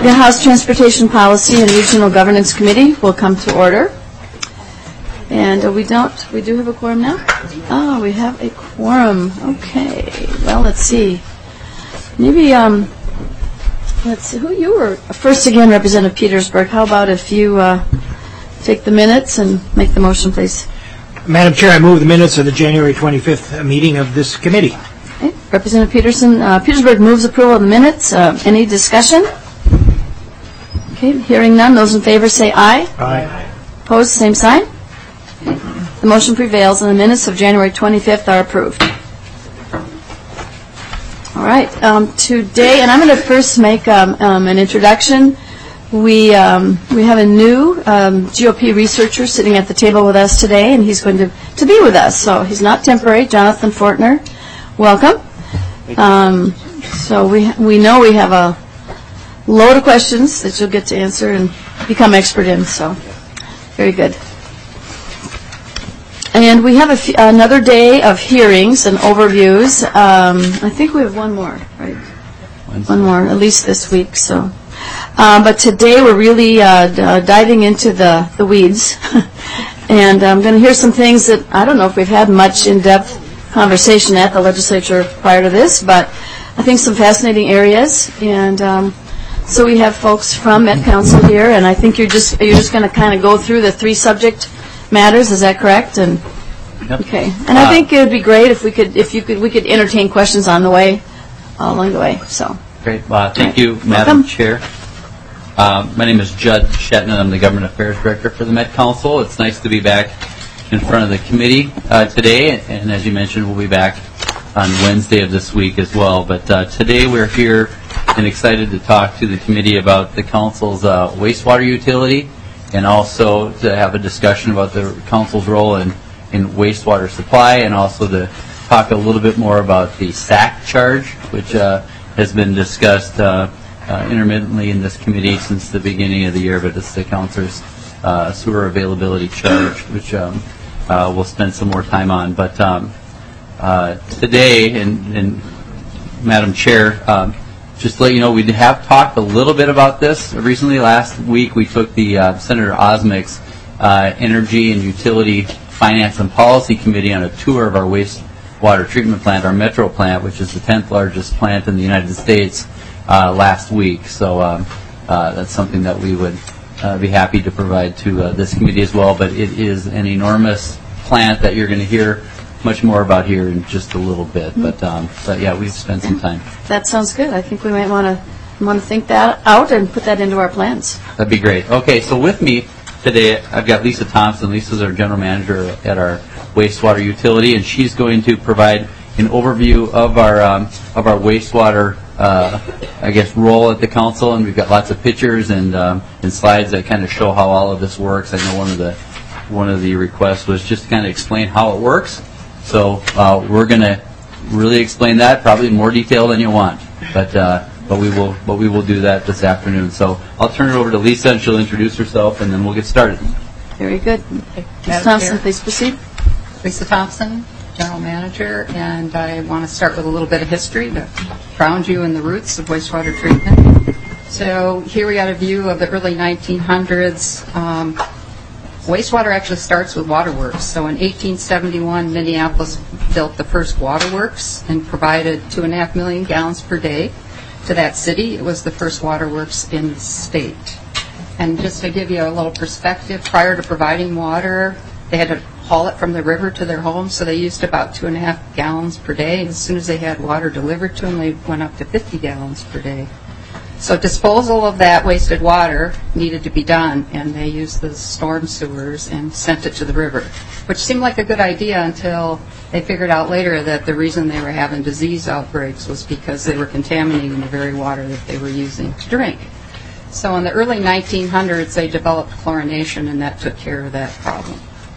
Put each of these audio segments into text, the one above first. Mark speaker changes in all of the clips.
Speaker 1: The House Transportation Policy and Regional Governance Committee will come to order. And we do have a quorum now? Oh, we have a quorum. Okay. Well, let's see. Maybe, let's see, who you were? First again, Representative Petersburg. How about if you take the minutes and make the motion, please?
Speaker 2: Madam Chair, I move the minutes of the January 25th meeting of this committee.
Speaker 1: Okay. Representative Petersburg moves approval of the minutes. Any discussion? Okay, hearing none. Those in favor say aye.
Speaker 2: Aye.
Speaker 1: Opposed, same sign. The motion prevails, and the minutes of January 25th are approved. All right. Today, and I'm going to first make an introduction. We have a new GOP researcher sitting at the table with us today, and he's going to be with us. So he's not temporary. Jonathan Fortner, welcome. So we know we have a load of questions that you'll get to answer and become expert in. So very good. And we have another day of hearings and overviews. I think we have one more, right? One more, at least this week. So, but today we're really diving into the weeds, and I'm going to hear some things that I don't know if we've had much in-depth conversation at the legislature prior to this, but I think some fascinating areas. And so we have folks from Met Council here, and I think you're just going to kind of go through the three subject matters. Is that correct? And
Speaker 3: yep.
Speaker 1: Okay. And I think it would be great if we could entertain questions on the way, along the way. So
Speaker 3: great. Thank you, Madam Chair. My name is Judd Shetton. I'm the Government Affairs Director for the Met Council. It's nice to be back in front of the committee today, and as you mentioned, we'll be back on Wednesday of this week as well. But today we're here and excited to talk to the committee about the council's wastewater utility, and also to have a discussion about the council's role in wastewater supply, and also to talk a little bit more about the SAC charge, which has been discussed intermittently in this committee since the beginning of the year, but it's the council's sewer availability charge, which we'll spend some more time on. But today, and Madam Chair, just to let you know, we have talked a little bit about this recently. Last week we took the Senator Osmak's Energy and Utility Finance and Policy Committee on a tour of our wastewater treatment plant, our Metro plant, which is the 10th largest plant in the United States, last week. So that's something that we would be happy to provide to this committee as well. But it is an enormous plant that you're going to hear much more about here in just a little bit. Mm-hmm. But yeah, we've spent some time. That sounds good. I think we might want to think that out and put that into our plans. That'd be great. Okay, so with me today, I've got Lisa Thompson. Lisa's our general manager at our wastewater utility, and she's going to provide an overview of our wastewater, role at the council. And we've got lots of pictures and slides that kind of show how all of this works. I know one of the requests was just to kind of explain how it works. So we're going to really explain that, probably in more detail than you want. But we will do that this afternoon. So I'll turn it over to Lisa, and she'll introduce herself, and then we'll get started. Very good. Ms. Thompson, please proceed.
Speaker 4: Lisa Thompson, General Manager, and I want to start with a little bit of history to ground you in the roots of wastewater treatment. So here we got a view of the early 1900s. Wastewater actually starts with waterworks. So in 1871, Minneapolis built the first waterworks and provided 2.5 million gallons per day to that city. It was the first waterworks in the state. And just to give you a little perspective, prior to providing water, they had to haul it from the river to their homes, so they used about 2.5 gallons per day. As soon as they had water delivered to them, they went up to 50 gallons per day. So disposal of that wasted water needed to be done, and they used the storm sewers and sent it to the river, which seemed like a good idea until they figured out later that the reason they were having disease outbreaks was because they were contaminating the very water that they were using to drink. So in the early 1900s, they developed chlorination, and that took care of that problem.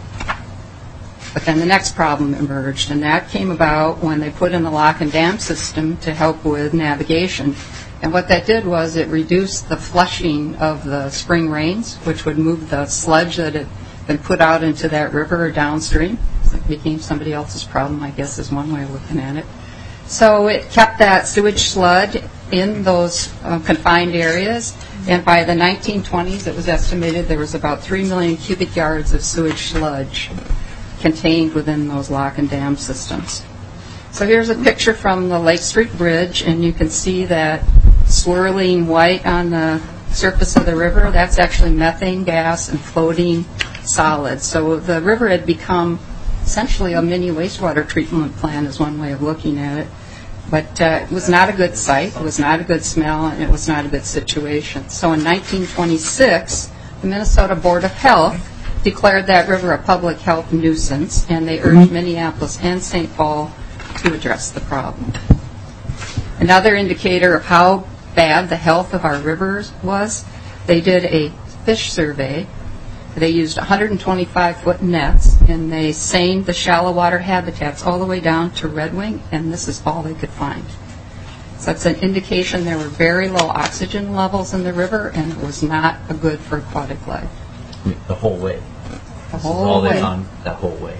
Speaker 4: But then the next problem emerged, and that came about when they put in the lock and dam system to help with navigation. And what that did was it reduced the flushing of the spring rains, which would move the sludge that had been put out into that river or downstream. It became somebody else's problem, I guess, is one way of looking at it. So it kept that sewage sludge in those confined areas. And by the 1920s, it was estimated there was about 3 million cubic yards of sewage sludge contained within those lock and dam systems. So here's a picture from the Lake Street Bridge, and you can see that swirling white on the surface of the river. That's actually methane gas and floating solids. So the river had become essentially a mini wastewater treatment plant is one way of looking at it. But it was not a good sight, it was not a good smell, and it was not a good situation. So in 1926, the Minnesota Board of Health declared that river a public health nuisance, and they urged Minneapolis and St. Paul to address the problem. Another indicator of how bad the health of our rivers was, they did a fish survey. They used 125-foot nets, and they seined the shallow water habitats all the way down to redwing, and this is all they could find. So that's an indication there were very low oxygen levels in the river, and it was not a good for aquatic life.
Speaker 5: The whole way.
Speaker 4: The whole
Speaker 5: all
Speaker 4: way.
Speaker 5: they found that whole way.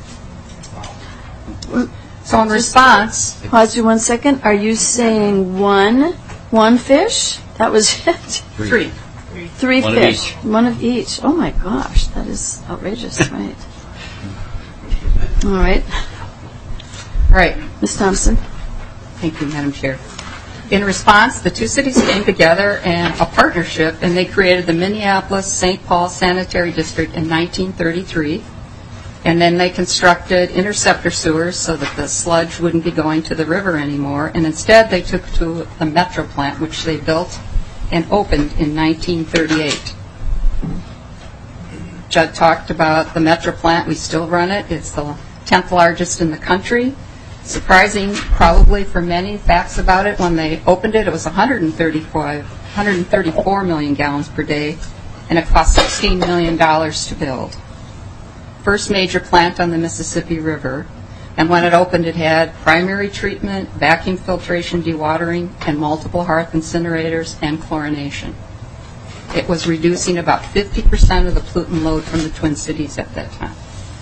Speaker 4: So in response,
Speaker 1: Pause you 1 second. Are you saying one fish? That was it?
Speaker 4: three.
Speaker 1: Three
Speaker 3: One of
Speaker 1: fish.
Speaker 3: each.
Speaker 1: One of each. Oh my gosh, that is outrageous, right? All right.
Speaker 4: Right.
Speaker 1: Ms. Thompson.
Speaker 4: Thank you, Madam Chair. In response, the two cities came together in a partnership, and they created the Minneapolis-St. Paul Sanitary District in 1933. And then they constructed interceptor sewers so that the sludge wouldn't be going to the river anymore. And instead, they took to the Metro plant, which they built and opened in 1938. Judd talked about the Metro plant. We still run it. It's the 10th largest in the country. Surprising, probably for many, facts about it. When they opened it, it was 134 million gallons per day, and it cost $16 million to build. First major plant on the Mississippi River, and when it opened, it had primary treatment, vacuum filtration, dewatering, and multiple hearth incinerators and chlorination. It was reducing about 50% of the pollutant load from the Twin Cities at that time.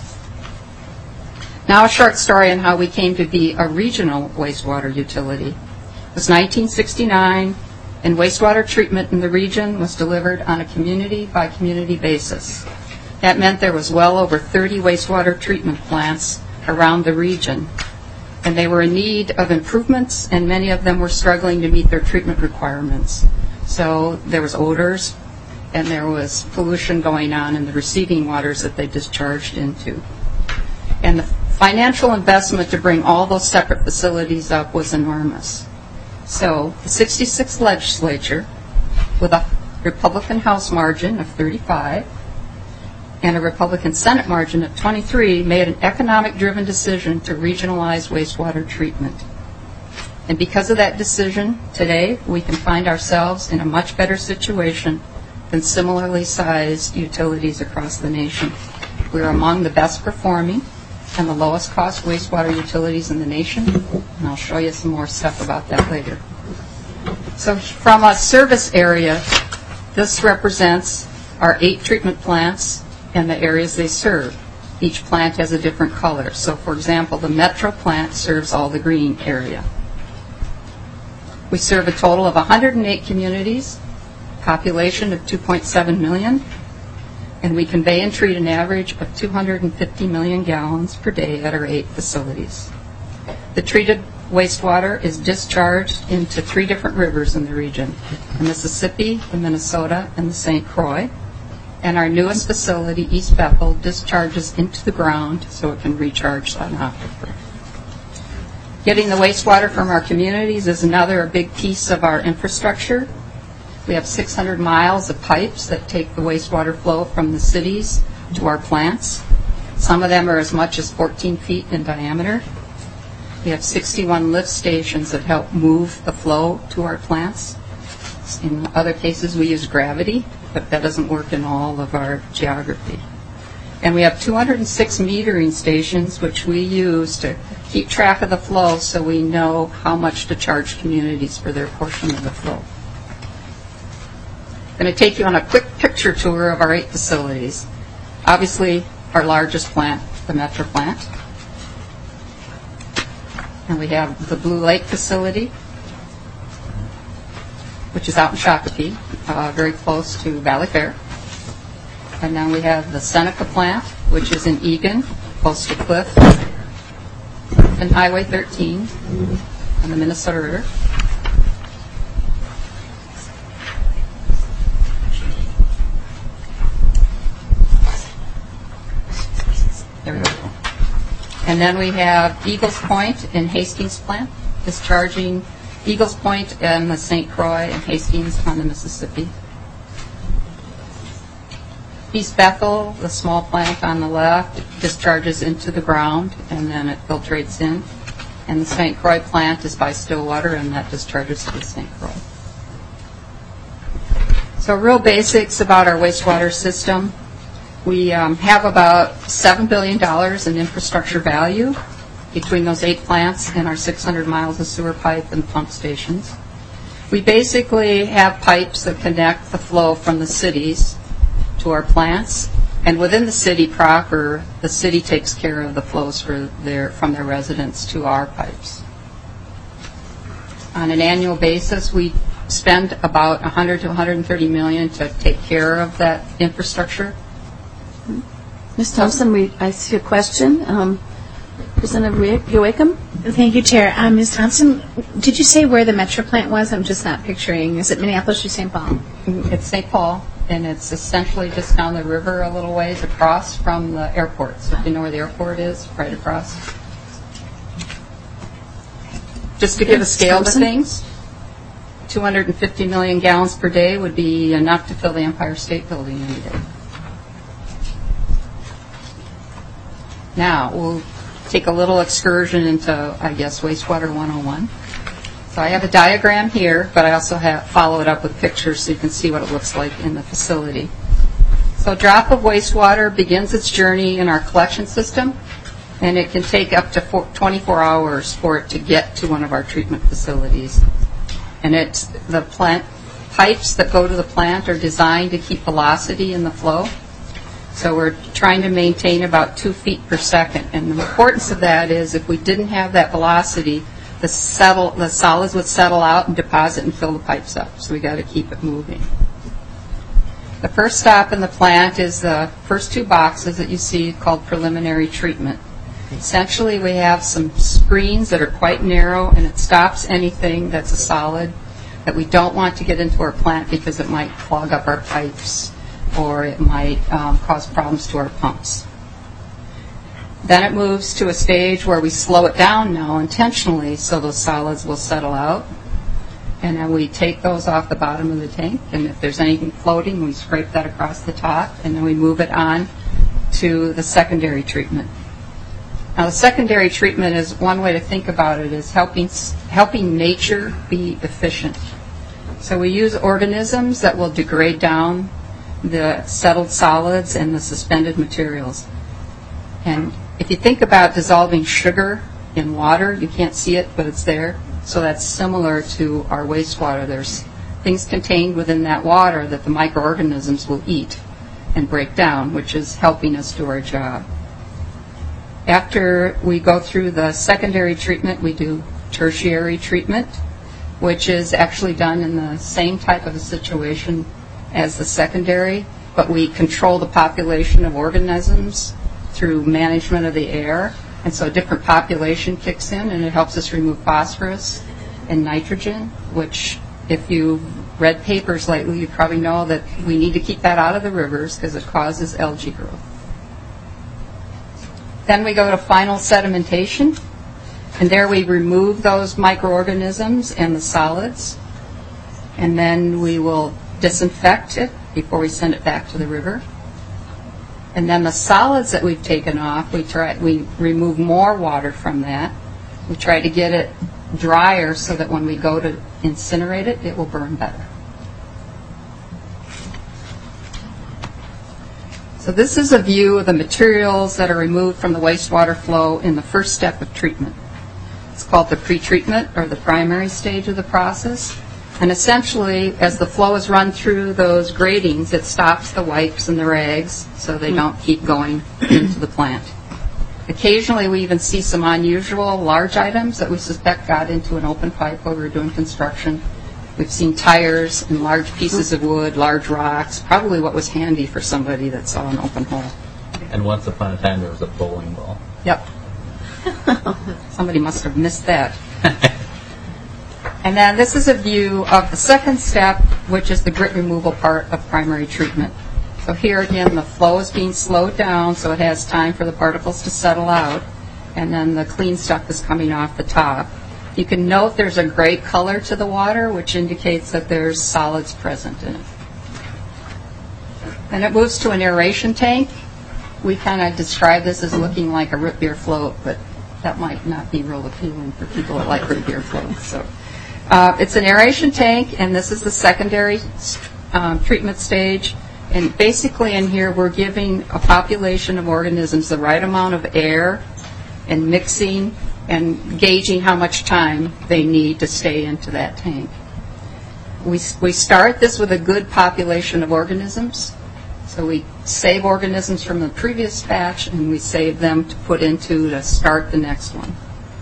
Speaker 4: Now a short story on how we came to be a regional wastewater utility. It was 1969, and wastewater treatment in the region was delivered on a community-by-community basis. That meant there was well over 30 wastewater treatment plants around the region, and they were in need of improvements, and many of them were struggling to meet their treatment requirements. So there was odors, and there was pollution going on in the receiving waters that they discharged into. And the financial investment to bring all those separate facilities up was enormous. So the 66th legislature, with a Republican House margin of 35 and a Republican Senate margin of 23, made an economic-driven decision to regionalize wastewater treatment. And because of that decision, today we can find ourselves in a much better situation than similarly sized utilities across the nation. We are among the best performing and the lowest cost wastewater utilities in the nation, and I'll show you some more stuff about that later. So from a service area, this represents our 8 treatment plants and the areas they serve. Each plant has a different color. So for example, the Metro plant serves all the green area. We serve a total of 108 communities, population of 2.7 million, and we convey and treat an average of 250 million gallons per day at our 8 facilities. The treated wastewater is discharged into 3 different rivers in the region, the Mississippi, the Minnesota, and the St. Croix. And our newest facility, East Bethel, discharges into the ground so it can recharge that aquifer. Getting the wastewater from our communities is another big piece of our infrastructure. We have 600 miles of pipes that take the wastewater flow from the cities to our plants. Some of them are as much as 14 feet in diameter. We have 61 lift stations that help move the flow to our plants. In other cases, we use gravity, but that doesn't work in all of our geography. And we have 206 metering stations, which we use to keep track of the flow so we know how much to charge communities for their portion of the flow. I'm going to take you on a quick picture tour of our 8 facilities. Obviously, our largest plant, the Metro plant. And we have the Blue Lake facility. which is out in Shakopee, very close to Valley Fair. And then we have the Seneca plant, which is in Eagan, close to Cliff, and Highway 13 on the Minnesota River. There we go. And then we have Eagles Point and Hastings plant, discharging Eagles Point and the St. Croix and Hastings on the Mississippi. East Bethel, the small plant on the left, discharges into the ground and then it filtrates in. And the St. Croix plant is by Stillwater and that discharges to the St. Croix. So real basics about our wastewater system. We have about $7 billion in infrastructure value between those 8 plants and our 600 miles of sewer pipe and pump stations. We basically have pipes that connect the flow from the cities to our plants, and within the city proper, the city takes care of the flows from their residents to our pipes. On an annual basis, we spend about $100 to $130 million to take care of that infrastructure.
Speaker 1: Ms. Thompson, I see a question. Representative Joachim?
Speaker 6: Thank you, Chair. Ms. Thompson, did you say where the Metro plant was? I'm just not picturing. Is it Minneapolis or St. Paul?
Speaker 4: It's St. Paul, and it's essentially just down the river a little ways across from the airport. So if you know where the airport is, right across. Just to give a scale to things, 250 million gallons per day would be enough to fill the Empire State Building in a day. Now, we'll take a little excursion into, I guess, wastewater 101. So I have a diagram here, but I also have followed up with pictures so you can see what it looks like in the facility. So a drop of wastewater begins its journey in our collection system, and it can take up to 24 hours for it to get to one of our treatment facilities. And it's the plant pipes that go to the plant are designed to keep velocity in the flow. So we're trying to maintain about 2 feet per second. And the importance of that is if we didn't have that velocity, the solids would settle out and deposit and fill the pipes up. So we got to keep it moving. The first stop in the plant is the first 2 boxes that you see called preliminary treatment. Essentially, we have some screens that are quite narrow, and it stops anything that's a solid that we don't want to get into our plant because it might clog up our pipes or it might cause problems to our pumps. Then it moves to a stage where we slow it down now intentionally so those solids will settle out. And then we take those off the bottom of the tank, and if there's anything floating, we scrape that across the top, and then we move it on to the secondary treatment. Now, the secondary treatment is one way to think about it is helping nature be efficient. So we use organisms that will degrade down the settled solids and the suspended materials. And if you think about dissolving sugar in water, you can't see it, but it's there. So that's similar to our wastewater. There's things contained within that water that the microorganisms will eat and break down, which is helping us do our job. After we go through the secondary treatment, we do tertiary treatment, which is actually done in the same type of a situation as the secondary, but we control the population of organisms through management of the air. And so a different population kicks in, and it helps us remove phosphorus and nitrogen, which if you've read papers lately, you probably know that we need to keep that out of the rivers because it causes algae growth. Then we go to final sedimentation, and there we remove those microorganisms and the solids, and then we will disinfect it before we send it back to the river. And then the solids that we've taken off, we remove more water from that. We try to get it drier so that when we go to incinerate it, it will burn better. So this is a view of the materials that are removed from the wastewater flow in the first step of treatment. It's called the pretreatment, or the primary stage of the process. And essentially, as the flow is run through those gratings, it stops the wipes and the rags so they don't keep going into the plant. Occasionally, we even see some unusual large items that we suspect got into an open pipe while we were doing construction. We've seen tires and large pieces of wood, large rocks, probably what was handy for somebody that saw an open hole.
Speaker 5: And once upon a time, there was a bowling ball.
Speaker 4: Yep. Somebody must have missed that. And then this is a view of the second step, which is the grit removal part of primary treatment. So here again, the flow is being slowed down so it has time for the particles to settle out, and then the clean stuff is coming off the top. You can note there's a gray color to the water, which indicates that there's solids present in it. Then it moves to an aeration tank. We kind of describe this as looking like a root beer float, but that might not be real appealing for people that like root beer floats. So it's an aeration tank, and this is the secondary treatment stage. And basically in here we're giving a population of organisms the right amount of air and mixing and gauging how much time they need to stay into that tank. We start this with a good population of organisms. So we save organisms from the previous batch and we save them to put into to start the next one.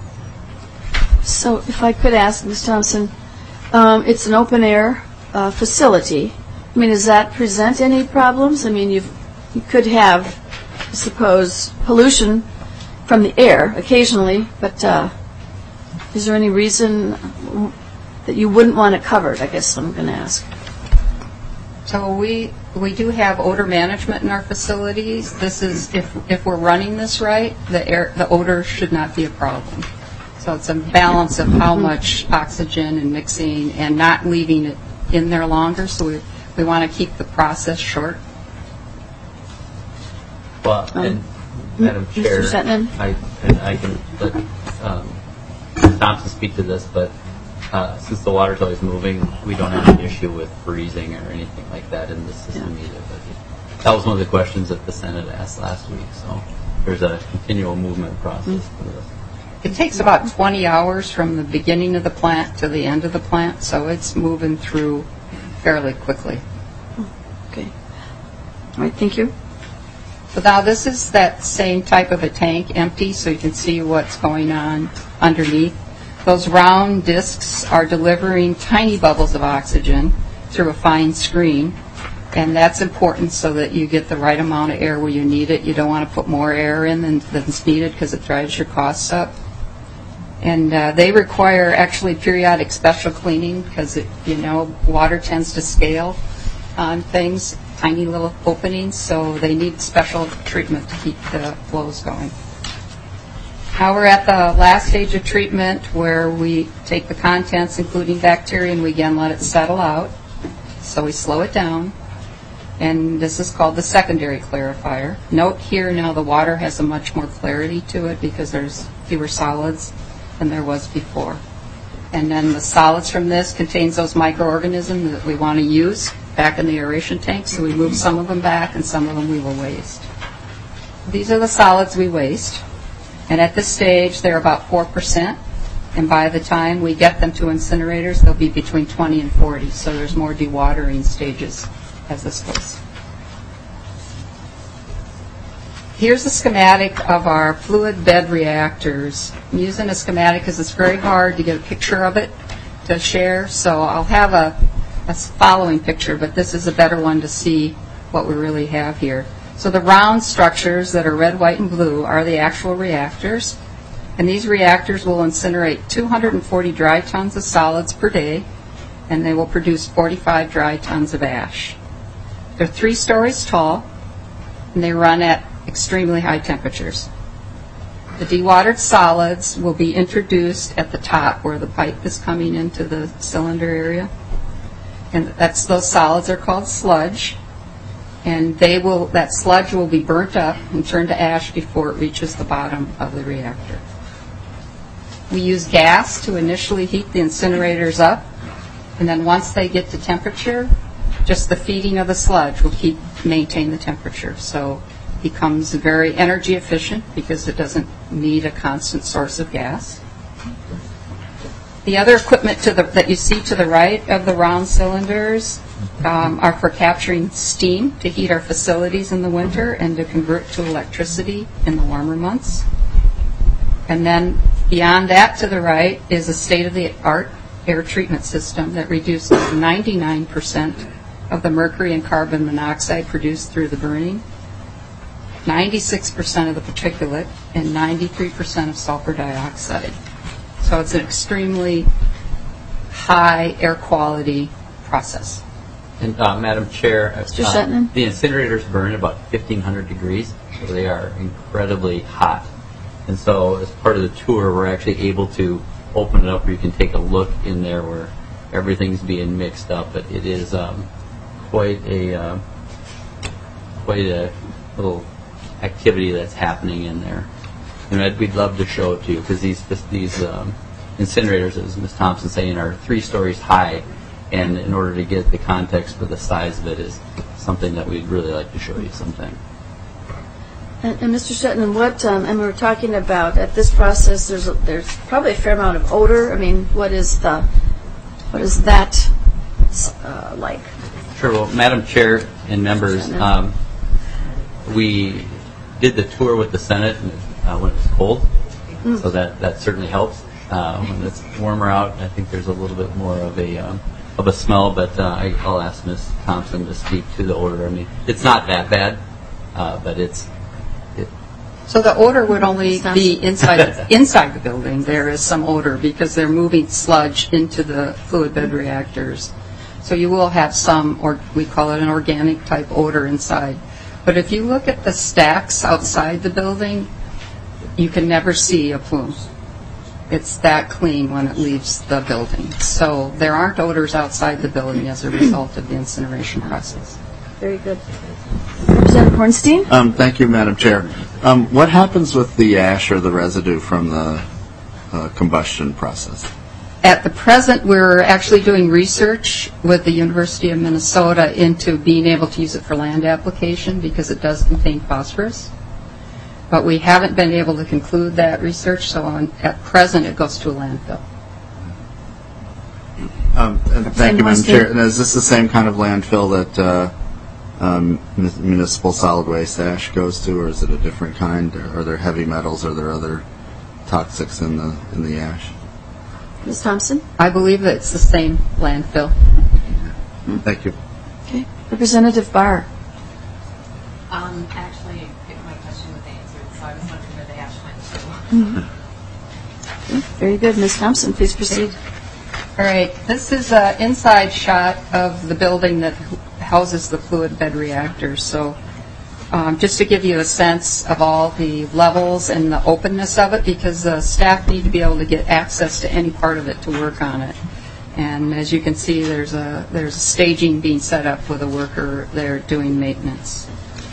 Speaker 1: So if I could ask, Ms. Thompson, it's an open air facility. I mean, does that present any problems? I mean, you could have, I suppose, pollution from the air occasionally, but is there any reason that you wouldn't want it covered, I guess I'm going to ask.
Speaker 4: So we do have odor management in our facilities. This is, if we're running this right, the odor should not be a problem. So it's a balance of how much oxygen and mixing and not leaving it in there longer. So we want to keep the process short.
Speaker 5: Well, and Madam Chair,
Speaker 1: Mr. Shetland?
Speaker 5: I can let Thompson speak to this, but since the water's always moving, we don't have an issue with freezing or anything like that in the system either. But that was one of the questions that the Senate asked last week. So there's a continual movement process for this.
Speaker 4: It takes about 20 hours from the beginning of the plant to the end of the plant, so it's moving through fairly quickly.
Speaker 1: Okay. All right, thank you.
Speaker 4: So now this is that same type of a tank, empty, so you can see what's going on underneath. Those round discs are delivering tiny bubbles of oxygen through a fine screen, and that's important so that you get the right amount of air where you need it. You don't want to put more air in than's needed because it drives your costs up. And they require actually periodic special cleaning because, water tends to scale on things, tiny little openings, so they need special treatment to keep the flows going. Now we're at the last stage of treatment where we take the contents, including bacteria, and we again let it settle out. So we slow it down. And this is called the secondary clarifier. Note here now the water has a much more clarity to it because there's fewer solids than there was before. And then the solids from this contains those microorganisms that we want to use back in the aeration tank, so we move some of them back and some of them we will waste. These are the solids we waste, and at this stage they're about 4%, and by the time we get them to incinerators they'll be between 20 and 40, so there's more dewatering stages as this goes. Here's a schematic of our fluid bed reactors. I'm using a schematic because it's very hard to get a picture of it to share, so I'll have a following picture, but this is a better one to see what we really have here. So the round structures that are red, white, and blue are the actual reactors, and these reactors will incinerate 240 dry tons of solids per day, and they will produce 45 dry tons of ash. They're 3 stories tall, and they run at extremely high temperatures. The dewatered solids will be introduced at the top where the pipe is coming into the cylinder area. And those solids are called sludge. And that sludge will be burnt up and turned to ash before it reaches the bottom of the reactor. We use gas to initially heat the incinerators up. And then once they get to temperature, just the feeding of the sludge will maintain the temperature. So it becomes very energy efficient because it doesn't need a constant source of gas. The other equipment that you see to the right of the round cylinders are for capturing steam to heat our facilities in the winter and to convert to electricity in the warmer months. And then beyond that to the right is a state-of-the-art air treatment system that reduces 99% of the mercury and carbon monoxide produced through the burning, 96% of the particulate, and 93% of sulfur dioxide. So it's an extremely high air quality process.
Speaker 5: And Madam Chair,
Speaker 1: Mr. Shetland?
Speaker 5: the incinerators burn about 1,500 degrees, so they are incredibly hot. And so as part of the tour, we're actually able to open it up where you can take a look in there where everything's being mixed up. But it is quite a little activity that's happening in there. And we'd love to show it to you because these incinerators, as Ms. Thompson's saying, are 3 stories high. And in order to get the context for the size of it is something that we'd really like to show you sometime.
Speaker 1: And Mr. Shetland, what, and we were talking about at this process, there's probably a fair amount of odor. I mean, what is that like?
Speaker 5: Sure. Well, Madam Chair and members, we did the tour with the Senate when it was cold, so that certainly helps. When it's warmer out, I think there's a little bit more of a smell, but I'll ask Ms. Thompson to speak to the odor. I mean, it's not that bad, but
Speaker 4: So the odor would only be inside the building. There is some odor because they're moving sludge into the fluid bed reactors. So you will have some, or we call it an organic type odor inside. But if you look at the stacks outside the building, you can never see a plume. It's that clean when it leaves the building. So there aren't odors outside the building as a result of the incineration process.
Speaker 1: Very good. Representative Hornstein?
Speaker 7: Thank you, Madam Chair. What happens with the ash or the residue from the combustion process?
Speaker 4: At the present, we're actually doing research with the University of Minnesota into being able to use it for land application because it does contain phosphorus. But we haven't been able to conclude that research, so at present it goes to a landfill.
Speaker 7: Thank you, Madam Chair. And is this the same kind of landfill that municipal solid waste ash goes to, or is it a different kind? Are there heavy metals? Are there other toxics in the ash?
Speaker 1: Ms. Thompson?
Speaker 4: I believe that it's the same landfill.
Speaker 7: Thank you.
Speaker 1: Okay. Representative Barr?
Speaker 8: Actually, my question was answered, so I was wondering where the ash went to.
Speaker 1: Okay. Very good. Ms. Thompson, please proceed.
Speaker 4: All right. This is an inside shot of the building that houses the fluid bed reactors. So just to give you a sense of all the levels and the openness of it, because the staff need to be able to get access to any part of it to work on it. And as you can see, there's a staging being set up with a worker there doing maintenance.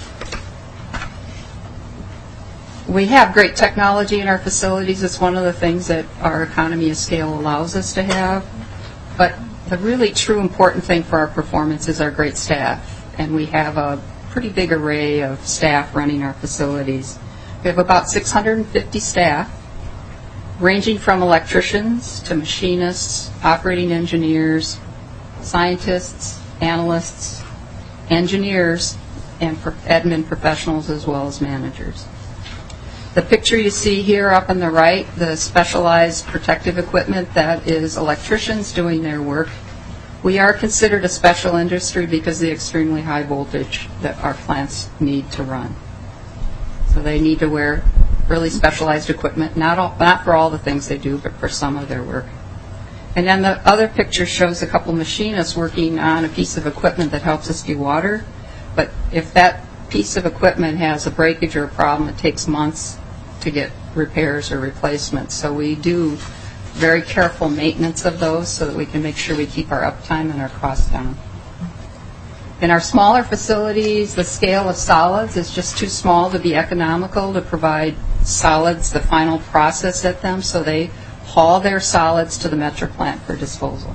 Speaker 4: We have great technology in our facilities. It's one of the things that our economy of scale allows us to have. But the really true important thing for our performance is our great staff. And we have a pretty big array of staff running our facilities. We have about 650 staff, ranging from electricians to machinists, operating engineers, scientists, analysts, engineers, and admin professionals as well as managers. The picture you see here up on the right, the specialized protective equipment, that is electricians doing their work. We are considered a special industry because of the extremely high voltage that our plants need to run. So they need to wear really specialized equipment, not for all the things they do, but for some of their work. And then the other picture shows a couple machinists working on a piece of equipment that helps us dewater. But if that piece of equipment has a breakage or a problem, it takes months to get repairs or replacements. So we do very careful maintenance of those so that we can make sure we keep our uptime and our costs down. In our smaller facilities, the scale of solids is just too small to be economical to provide solids, the final process at them, so they haul their solids to the Metro plant for disposal.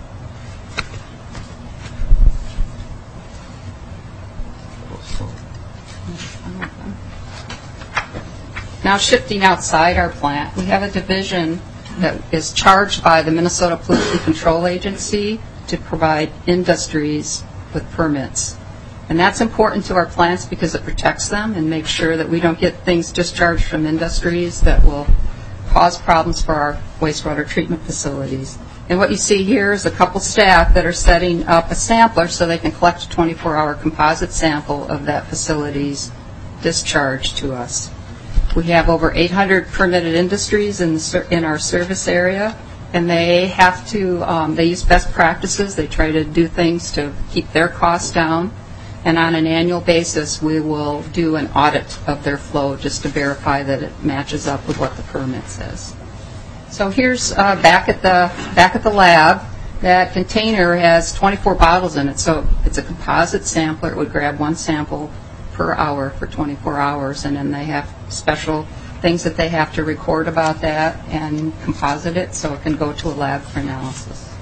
Speaker 4: Now shifting outside our plant, we have a division that is charged by the Minnesota Pollution Control Agency to provide industries with permits. And that's important to our plants because it protects them and makes sure that we don't get things discharged from industries that will cause problems for our wastewater treatment facilities. And what you see here is a couple staff that are setting up a sampler so they can collect a 24-hour composite sample of that facility's discharge to us. We have over 800 permitted industries in our service area, and they have to, they use best practices. They try to do things to keep their costs down. And on an annual basis, we will do an audit of their flow just to verify that it matches up with what the permit says. So here's back at the lab. That container has 24 bottles in it, so it's a composite sampler. It would grab one sample per hour for 24 hours, and then they have special things that they have to record about that and composite it so it can go to a lab for analysis.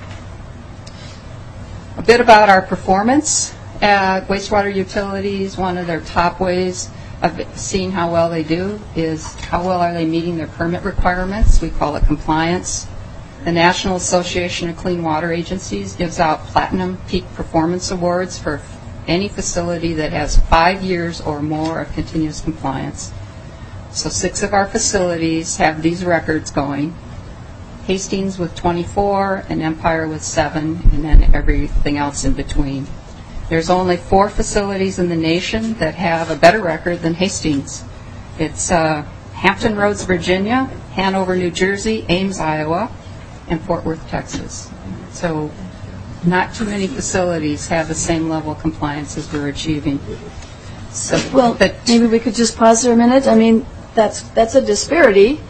Speaker 4: A bit about our performance at wastewater utilities. One of their top ways of seeing how well they do is how well are they meeting their permit requirements. We call it compliance. The National Association of Clean Water Agencies gives out Platinum Peak Performance Awards for any facility that has 5 years or more of continuous compliance. So 6 of our facilities have these records going. Hastings with 24, and Empire with 7, and then everything else in between. There's only 4 facilities in the nation that have a better record than Hastings. It's Hampton Roads, Virginia, Hanover, New Jersey, Ames, Iowa, and Fort Worth, Texas. So not too many facilities have the same level of compliance as we're achieving. So,
Speaker 1: Well, maybe we could just pause there a minute. I mean, that's a disparity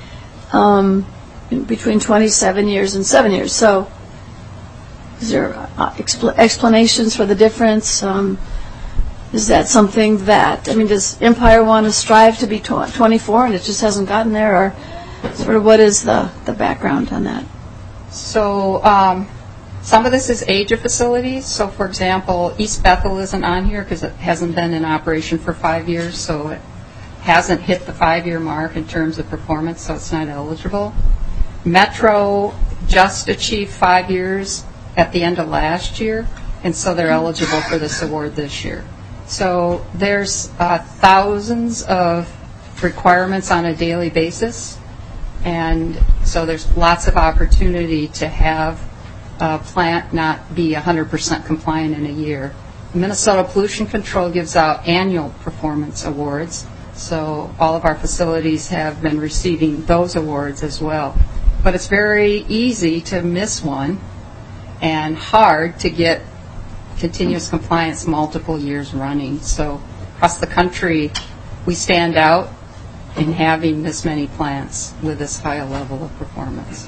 Speaker 1: between 27 years and 7 years. So is there explanations for the difference? Is that something that, I mean, does Empire want to strive to be 24 and it just hasn't gotten there? Or sort of what is the background on that?
Speaker 4: So some of this is age of facilities. So, for example, East Bethel isn't on here because it hasn't been in operation for 5 years, so it hasn't hit the 5-year mark in terms of performance, so it's not eligible. Metro just achieved 5 years at the end of last year, and so they're eligible for this award this year. So there's thousands of requirements on a daily basis, and so there's lots of opportunity to have a plant not be 100% compliant in a year. Minnesota Pollution Control gives out annual performance awards, so all of our facilities have been receiving those awards as well. But it's very easy to miss one and hard to get continuous compliance multiple years running. So across the country, we stand out in having this many plants with this high a level of performance.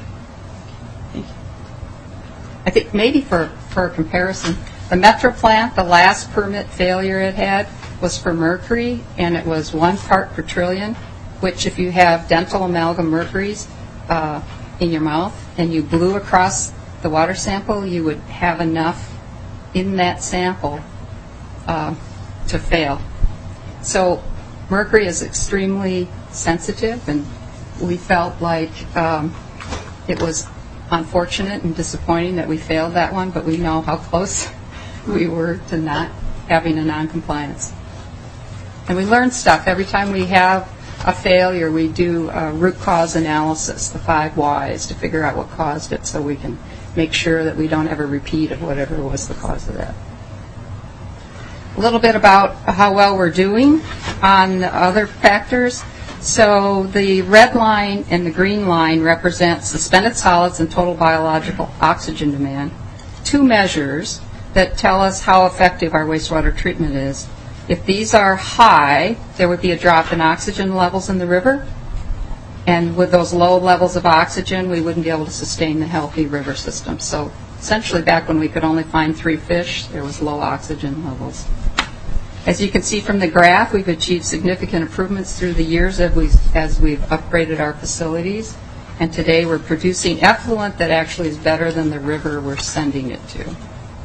Speaker 4: I think maybe for a comparison, the Metro plant, the last permit failure it had was for mercury, and it was 1 part per trillion, which if you have dental amalgam mercuries in your mouth and you blew across the water sample, you would have enough in that sample to fail. So mercury is extremely sensitive, and we felt like it was unfortunate and disappointing that we failed that one, but we know how close we were to not having a non-compliance. And we learn stuff. Every time we have a failure, we do a root cause analysis, the 5 whys, to figure out what caused it so we can make sure that we don't ever repeat of whatever was the cause of that. A little bit about how well we're doing on other factors. So the red line and the green line represent suspended solids and total biological oxygen demand, 2 measures that tell us how effective our wastewater treatment is. If these are high, there would be a drop in oxygen levels in the river, and with those low levels of oxygen, we wouldn't be able to sustain the healthy river system. So essentially, back when we could only find 3 fish, there was low oxygen levels. As you can see from the graph, we've achieved significant improvements through the years as we've upgraded our facilities, and today we're producing effluent that actually is better than the river we're sending it to.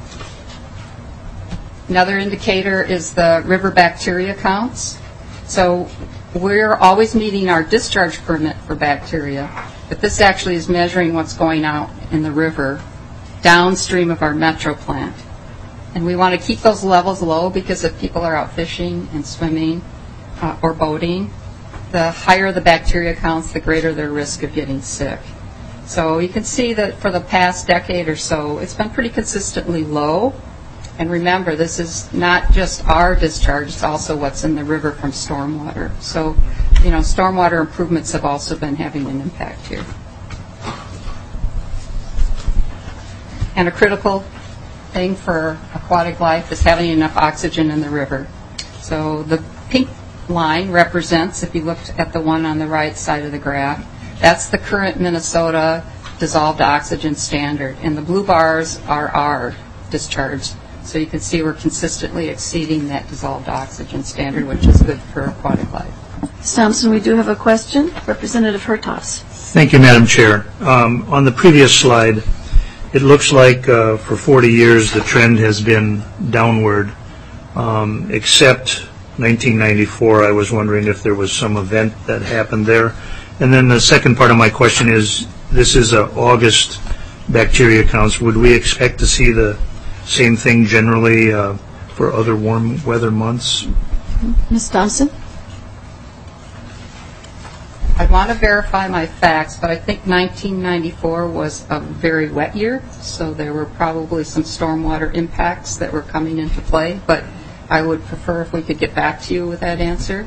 Speaker 4: Another indicator is the river bacteria counts. So we're always meeting our discharge permit for bacteria, but this actually is measuring what's going out in the river downstream of our Metro plant. And we want to keep those levels low because if people are out fishing and swimming or boating, the higher the bacteria counts, the greater their risk of getting sick. So you can see that for the past decade or so, it's been pretty consistently low. And remember, this is not just our discharge, it's also what's in the river from stormwater. So, stormwater improvements have also been having an impact here. And a critical thing for aquatic life is having enough oxygen in the river. So the pink line represents, if you looked at the one on the right side of the graph, that's the current Minnesota dissolved oxygen standard. And the blue bars are our discharge. So you can see we're consistently exceeding that dissolved oxygen standard, which is good for aquatic life.
Speaker 1: Ms. Thompson, we do have a question. Representative Hertaus.
Speaker 9: Thank you, Madam Chair. On the previous slide, it looks like for 40 years the trend has been downward, except 1994. I was wondering if there was some event that happened there. And then the second part of my question is, this is August bacteria counts. Would we expect to see the same thing generally for other warm weather months?
Speaker 1: Ms. Thompson?
Speaker 4: I want to verify my facts, but I think 1994 was a very wet year, so there were probably some stormwater impacts that were coming into play, but I would prefer if we could get back to you with that answer.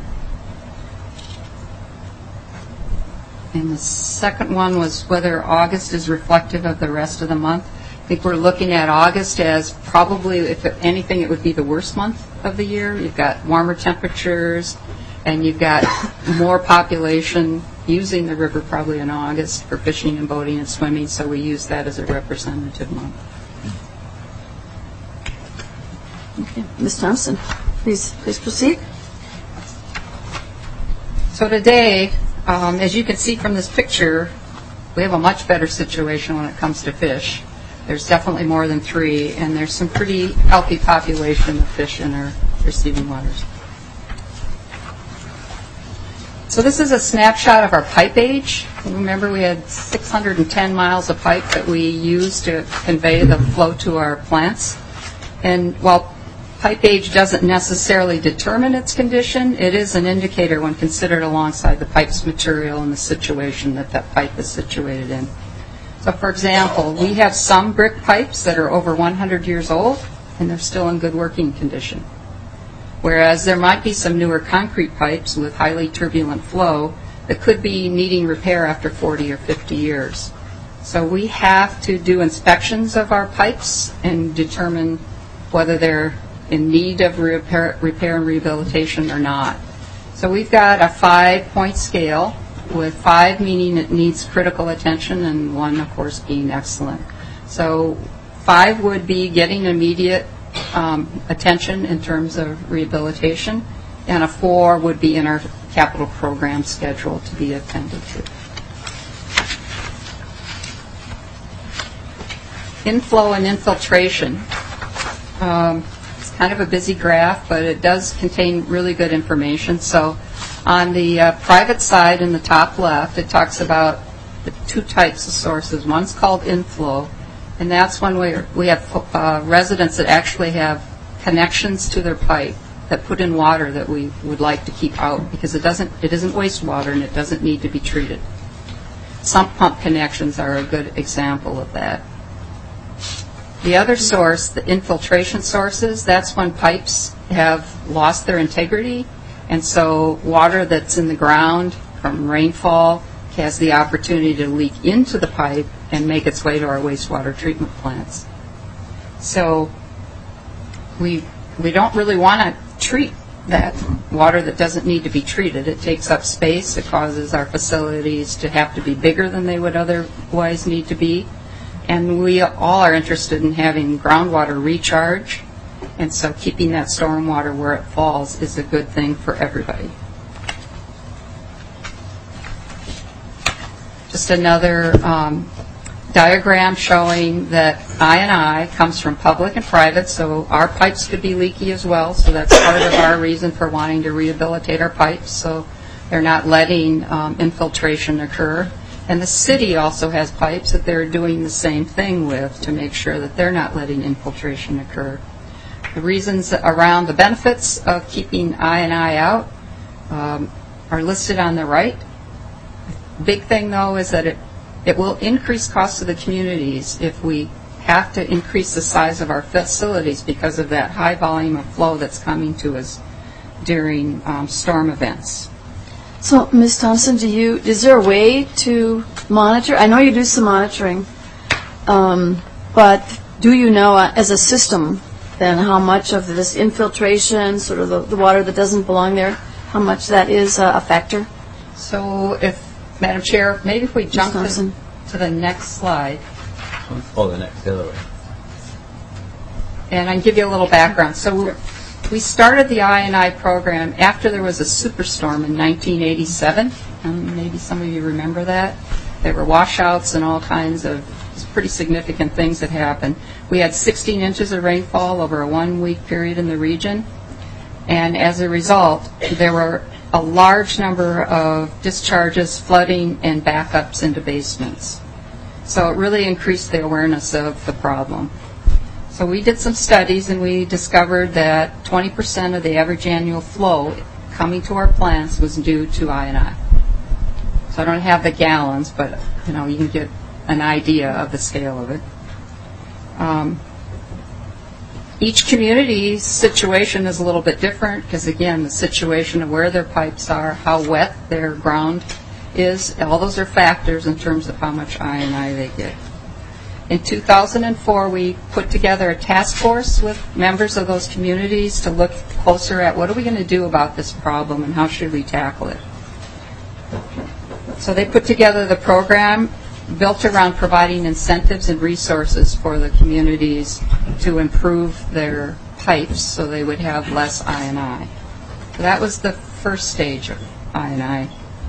Speaker 4: And the second one was whether August is reflective of the rest of the month. I think we're looking at August as probably, if anything, it would be the worst month of the year. You've got warmer temperatures, and you've got more population using the river probably in August for fishing and boating and swimming, so we use that as a representative month.
Speaker 1: Okay. Ms. Thompson, please proceed.
Speaker 4: So today, as you can see from this picture, we have a much better situation when it comes to fish. There's definitely more than 3, and there's some pretty healthy population of fish in our receiving waters. So this is a snapshot of our pipe age. Remember, we had 610 miles of pipe that we used to convey the flow to our plants. And while pipe age doesn't necessarily determine its condition, it is an indicator when considered alongside the pipe's material and the situation that that pipe is situated in. So for example, we have some brick pipes that are over 100 years old, and they're still in good working condition. Whereas there might be some newer concrete pipes with highly turbulent flow that could be needing repair after 40 or 50 years. So we have to do inspections of our pipes and determine whether they're in need of repair and rehabilitation or not. So we've got a 5-point scale, with 5 meaning it needs critical attention and 1, of course, being excellent. So 5 would be getting immediate attention in terms of rehabilitation, and a 4 would be in our capital program schedule to be attended to. Inflow and infiltration. It's kind of a busy graph, but it does contain really good information. So on the private side in the top left, it talks about the 2 types of sources. One's called inflow, and that's when we have residents that actually have connections to their pipe that put in water that we would like to keep out because it isn't wastewater and it doesn't need to be treated. Sump pump connections are a good example of that. The other source, the infiltration sources, that's when pipes have lost their integrity, and so water that's in the ground from rainfall has the opportunity to leak into the pipe and make its way to our wastewater treatment plants. So we don't really want to treat that water that doesn't need to be treated. It takes up space. It causes our facilities to have to be bigger than they would otherwise need to be. And we all are interested in having groundwater recharge, and so keeping that stormwater where it falls is a good thing for everybody. Just another diagram showing that I&I comes from public and private, so our pipes could be leaky as well, so that's part of our reason for wanting to rehabilitate our pipes, so they're not letting infiltration occur. And the city also has pipes that they're doing the same thing with to make sure that they're not letting infiltration occur. The reasons around the benefits of keeping I&I out are listed on the right. Big thing, though, is that it It will increase costs to the communities if we have to increase the size of our facilities because of that high volume of flow that's coming to us during storm events.
Speaker 1: So, Ms. Thompson, is there a way to monitor? I know you do some monitoring, but do you know, as a system, then how much of this infiltration, sort of the water that doesn't belong there, how much that is a factor?
Speaker 4: So, Madam Chair, maybe if we jump to the next slide.
Speaker 5: Oh, the other way.
Speaker 4: And I can give you a little background. So we started the I&I program after there was a superstorm in 1987. Maybe some of you remember that. There were washouts and all kinds of pretty significant things that happened. We had 16 inches of rainfall over a 1-week period in the region. And as a result, there were a large number of discharges, flooding, and backups into basements. So it really increased the awareness of the problem. So we did some studies, and we discovered that 20% of the average annual flow coming to our plants was due to I&I. So I don't have the gallons, but you can get an idea of the scale of it. Each community's situation is a little bit different because, again, the situation of where their pipes are, how wet their ground is, all those are factors in terms of how much I&I they get. In 2004, we put together a task force with members of those communities to look closer at what are we going to do about this problem and how should we tackle it. So they put together the program built around providing incentives and resources for the communities to improve their pipes so they would have less I&I. So that was the first stage of I&I.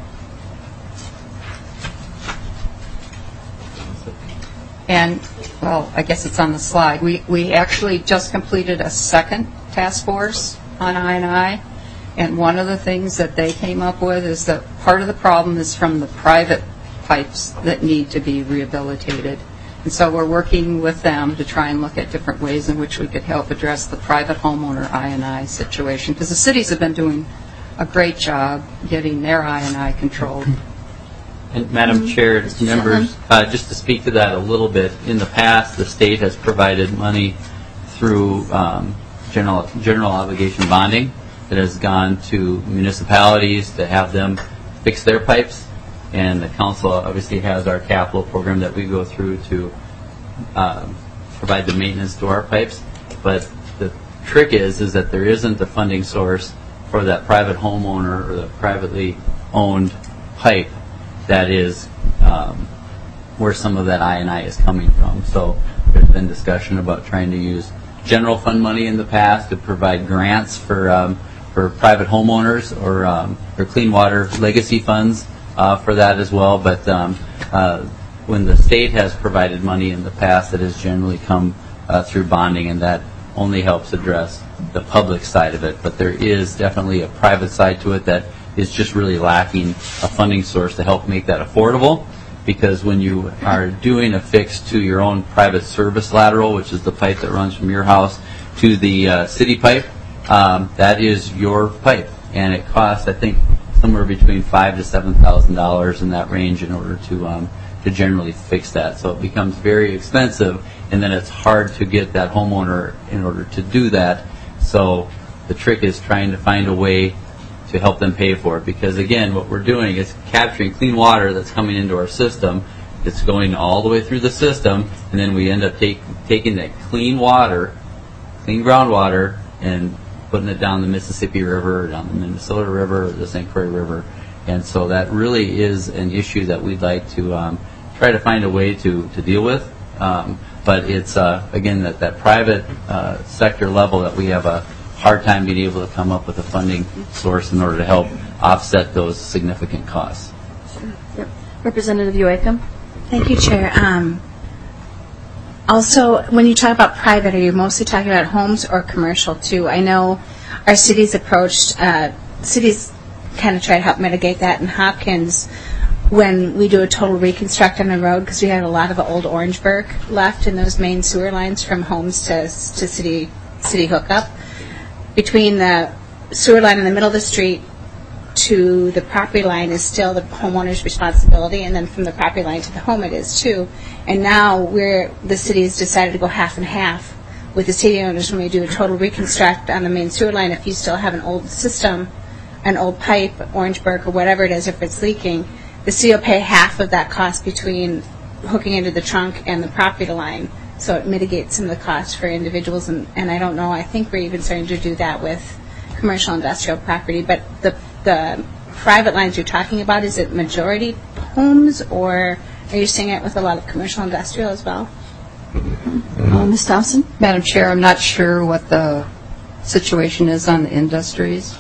Speaker 4: And, well, I guess it's on the slide. We actually just completed a second task force on I&I, and one of the things that they came up with is that part of the problem is from the private pipes that need to be rehabilitated. And so we're working with them to try and look at different ways in which we could help address the private homeowner I&I situation, because the cities have been doing a great job getting their I&I controlled.
Speaker 5: And Madam Chair, members, just to speak to that a little bit, in the past the state has provided money through general obligation bonding that has gone to municipalities to have them fix their pipes. And the council obviously has our capital program that we go through to provide the maintenance to our pipes. But the trick is that there isn't a funding source for that private homeowner or the privately owned pipe that is where some of that I&I is coming from. So there's been discussion about trying to use general fund money in the past to provide grants for private homeowners or clean water legacy funds for that as well. But when the state has provided money in the past, it has generally come through bonding, and that only helps address the public side of it. But there is definitely a private side to it that is just really lacking a funding source to help make that affordable, because when you are doing a fix to your own private service lateral, which is the pipe that runs from your house to the city pipe, that is your pipe, and it costs, I think, somewhere between $5,000 to $7,000 in that range in order to generally fix that. So it becomes very expensive, and then it's hard to get that homeowner in order to do that. So the trick is trying to find a way to help them pay for it, because again, what we're doing is capturing clean water that's coming into our system. It's going all the way through the system, and then we end up taking that clean water, clean groundwater, and putting it down the Mississippi River, or down the Minnesota River, or the St. Croix River. And so that really is an issue that we'd like to try to find a way to deal with. But it's, again, that private sector level that we have a hard time being able to come up with a funding source in order to help offset those significant costs.
Speaker 1: Sure. Yep. Representative Uacom.
Speaker 6: Thank you, Chair. Also, when you talk about private, are you mostly talking about homes or commercial too? I know our city's approached, cities kind of try to help mitigate that. In Hopkins, when we do a total reconstruct on the road, because we had a lot of old Orangeburg left in those main sewer lines from homes to city hookup, between the sewer line in the middle of the street, to the property line is still the homeowner's responsibility, and then from the property line to the home it is too. And now the city has decided to go half and half with the city owners when we do a total reconstruct on the main sewer line. If you still have an old system, an old pipe, Orangeburg or whatever it is, if it's leaking, the city will pay half of that cost between hooking into the trunk and the property line. So it mitigates some of the costs for individuals, and I don't know, I think we're even starting to do that with commercial industrial property. But the private lines you're talking about, is it majority homes, or are you seeing it with a lot of commercial industrial as well?
Speaker 1: Ms. Thompson?
Speaker 4: Madam Chair, I'm not sure what the situation is on the industries.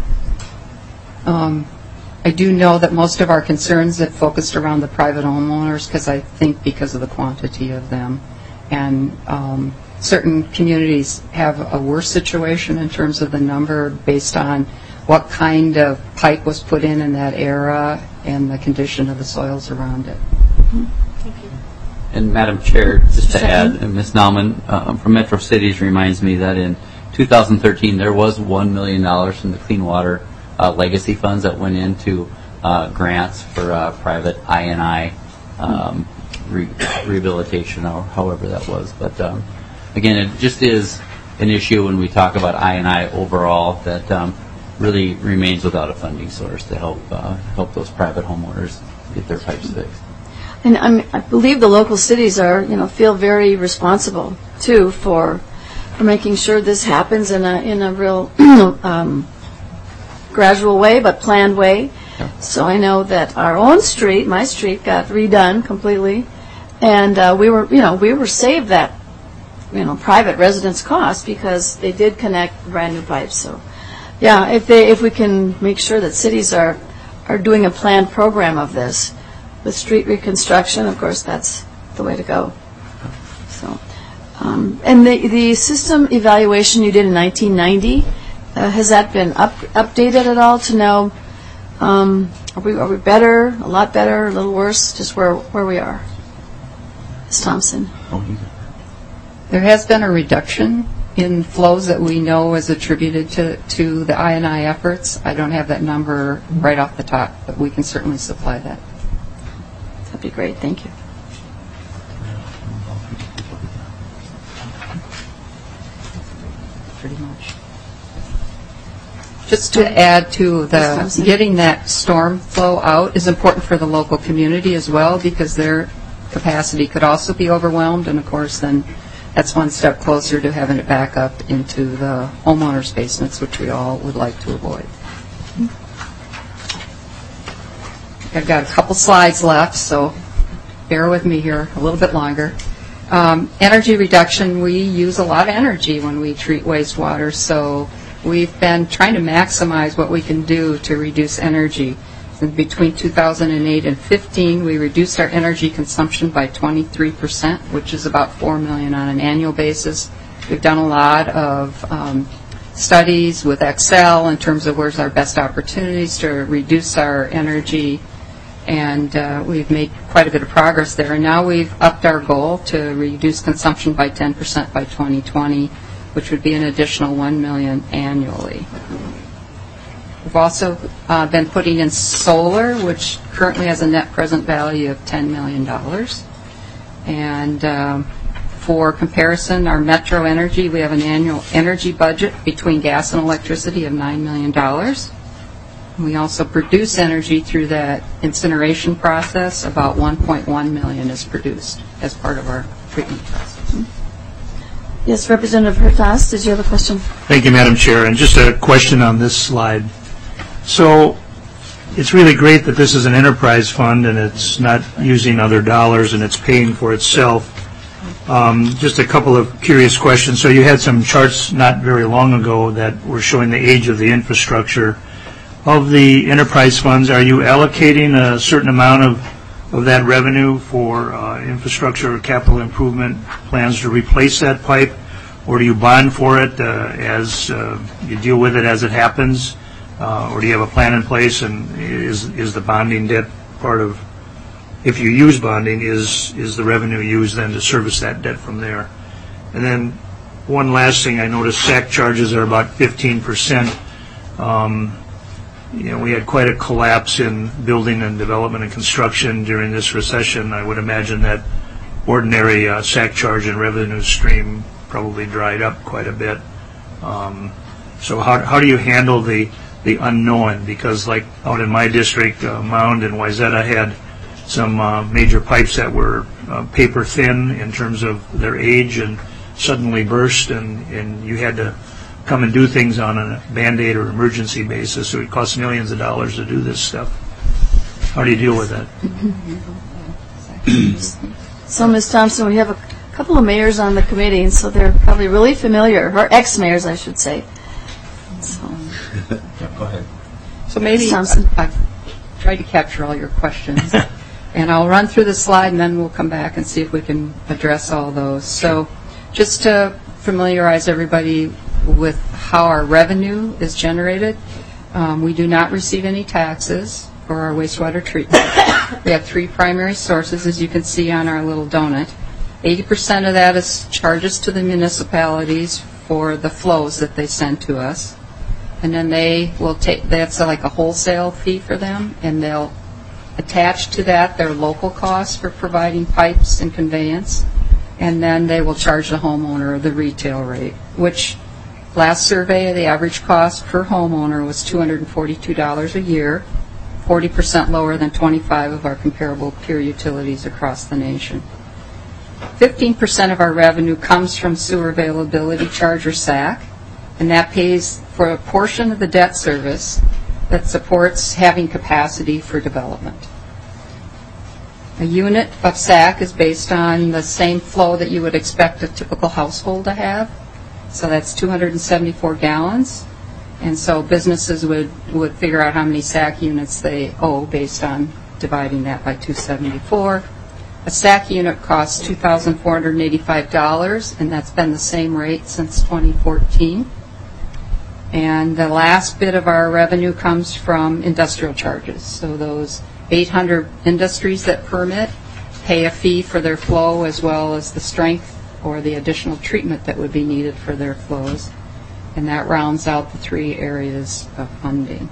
Speaker 4: I do know that most of our concerns have focused around the private homeowners, because of the quantity of them. And certain communities have a worse situation in terms of the number based on what kind of pipe was put in that era and the condition of the soils around it.
Speaker 6: Thank you.
Speaker 3: And Madam Chair, just to add, and Ms. Nauman from Metro Cities reminds me that in 2013 there was $1 million from the Clean Water Legacy Funds that went into grants for private I&I rehabilitation, or however that was. But again, it just is an issue when we talk about I&I overall that really remains without a funding source to help those private homeowners get their pipes fixed.
Speaker 1: And I believe the local cities feel very responsible too for making sure this happens in a real gradual way, but planned way. Yeah. So I know that our own street, my street, got redone completely, and we were saved that private residents' cost because they did connect brand new pipes. So yeah, if we can make sure that cities are doing a planned program of this. With street reconstruction, of course, that's the way to go. So, and the system evaluation you did in 1990, has that been updated at all to know? Are we better, a lot better, a little worse, just where we are? Ms. Thompson.
Speaker 4: There has been a reduction in flows that we know is attributed to the I&I efforts. I don't have that number right off the top, but we can certainly supply that.
Speaker 1: That'd be great. Thank you.
Speaker 4: Pretty much. Just to add to the getting that storm flow out is important for the local community as well, because their capacity could also be overwhelmed, and of course then that's one step closer to having it back up into the homeowners' basements, which we all would like to avoid. I've got a couple slides left, so bear with me here a little bit longer. Energy reduction, we use a lot of energy when we treat wastewater, so we've been trying to maximize what we can do to reduce energy. And between 2008 and 2015, we reduced our energy consumption by 23%, which is about $4 million on an annual basis. We've done a lot of studies with Excel in terms of where's our best opportunities to reduce our energy, and we've made quite a bit of progress there. And now we've upped our goal to reduce consumption by 10% by 2020, which would be an additional $1 million annually. We've also been putting in solar, which currently has a net present value of $10 million. And for comparison, our Metro Energy, we have an annual energy budget between gas and electricity of $9 million. We also produce energy through that incineration process. About $1.1 million is produced as part of our treatment process.
Speaker 1: Yes, Representative Hertas, did you have a question?
Speaker 9: Thank you, Madam Chair. And just a question on this slide. So it's really great that this is an enterprise fund and it's not using other dollars and it's paying for itself. Just a couple of curious questions. So you had some charts not very long ago that were showing the age of the infrastructure. Of the enterprise funds, are you allocating a certain amount of that revenue for infrastructure or capital improvement plans to replace that pipe, or do you bond for it as you deal with it as it happens, or do you have a plan in place, and is the bonding debt part of, if you use bonding, is the revenue used then to service that debt from there? And then one last thing, I noticed SAC charges are about 15%. we had quite a collapse in building and development and construction during this recession. I would imagine that ordinary SAC charge and revenue stream probably dried up quite a bit. So how do you handle the unknown? Because like out in my district, Mound and Wayzata had some major pipes that were paper thin in terms of their age and suddenly burst, and you had to come and do things on a Band-Aid or emergency basis. So it costs millions of dollars to do this stuff. How do you deal with that?
Speaker 1: So, Ms. Thompson, we have a couple of mayors on the committee, and so they're probably really familiar, or ex-mayors, I should say. So,
Speaker 5: Go ahead.
Speaker 4: So maybe
Speaker 1: Ms. Thompson.
Speaker 4: I've tried to capture all your questions. And I'll run through the slide, and then we'll come back and see if we can address all those. So just to familiarize everybody with how our revenue is generated, we do not receive any taxes for our wastewater treatment. We have three primary sources, as you can see on our little donut. 80% of that is charges to the municipalities for the flows that they send to us. And then they will take, that's like a wholesale fee for them, and they'll attach to that their local costs for providing pipes and conveyance, and then they will charge the homeowner the retail rate, which last survey, the average cost per homeowner was $242 a year, 40% lower than 25 of our comparable peer utilities across the nation. 15% of our revenue comes from sewer availability charge, or SAC, and that pays for a portion of the debt service that supports having capacity for development. A unit of SAC is based on the same flow that you would expect a typical household to have. So that's 274 gallons. And so businesses would figure out how many SAC units they owe based on dividing that by 274. A SAC unit costs $2,485, and that's been the same rate since 2014. And the last bit of our revenue comes from industrial charges. So those 800 industries that permit pay a fee for their flow, as well as the strength or the additional treatment that would be needed for their flows. And that rounds out the three areas of funding.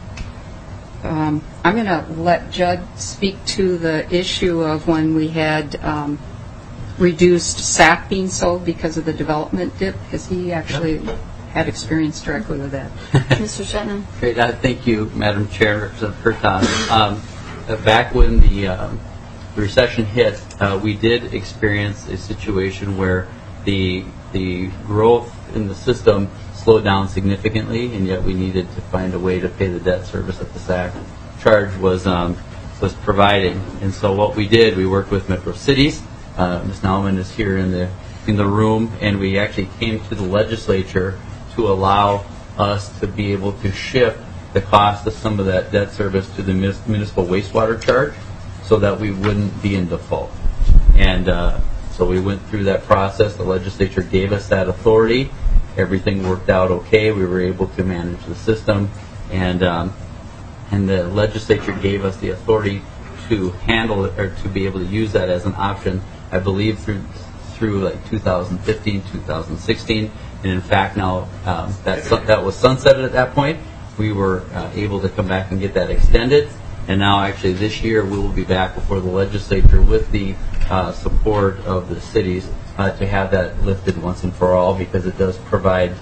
Speaker 4: I'm going to let Judd speak to the issue of when we had reduced SAC being sold because of the development dip, because he actually had experience directly with that.
Speaker 1: Mr. Shetland.
Speaker 3: Great. Thank you, Madam Chair, Representative Curtas. Back when the recession hit, we did experience a situation where the growth in the system slowed down significantly, and yet we needed to find a way to pay the debt service that the SAC charge was providing. And so what we did, we worked with Metro Cities. Ms. Nauman is here in the room, and we actually came to the legislature to allow us to be able to shift the cost of some of that debt service to the municipal wastewater charge so that we wouldn't be in default. And so we went through that process. The legislature gave us that authority. Everything worked out okay. We were able to manage the system, and the legislature gave us the authority to handle it, or to be able to use that as an option, I believe, through like 2015, 2016. And in fact, now that was sunsetted at that point. We were able to come back and get that extended. And now, actually, this year we will be back before the legislature with the support of the cities to have that lifted once and for all, because it does provide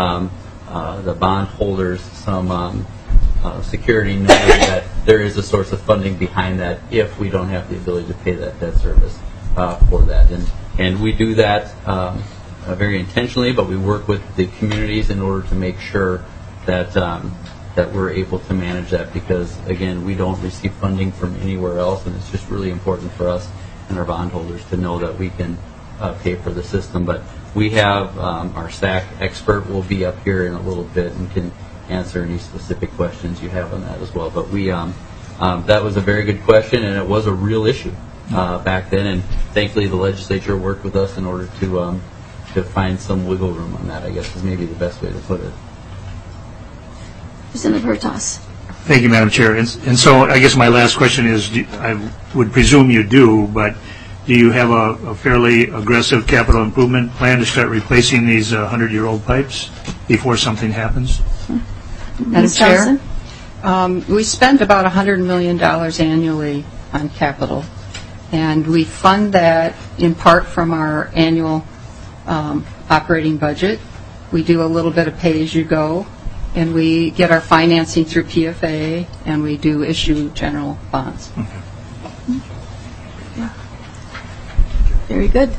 Speaker 3: the bondholders some security, knowing that there is a source of funding behind that if we don't have the ability to pay that debt service for that. And we do that very intentionally, but we work with the communities in order to make sure that that we're able to manage that, because, again, we don't receive funding from anywhere else, and it's just really important for us and our bondholders to know that we can pay for the system. But we have our SAC expert will be up here in a little bit and can answer any specific questions you have on that as well. But we that was a very good question, and it was a real issue back then, and thankfully the legislature worked with us in order to find some wiggle room on that, I guess is maybe the best way to put it.
Speaker 1: Representative Curtas.
Speaker 9: Thank you, Madam Chair. And so I guess my last question is, I would presume you do, but do you have a fairly aggressive capital improvement plan to start replacing these 100-year-old pipes before something happens?
Speaker 4: Madam Chair? We spend about $100 million annually on capital, and we fund that in part from our annual operating budget. We do a little bit of pay-as-you-go, and we get our financing through PFA, and we do issue general bonds.
Speaker 1: Very good.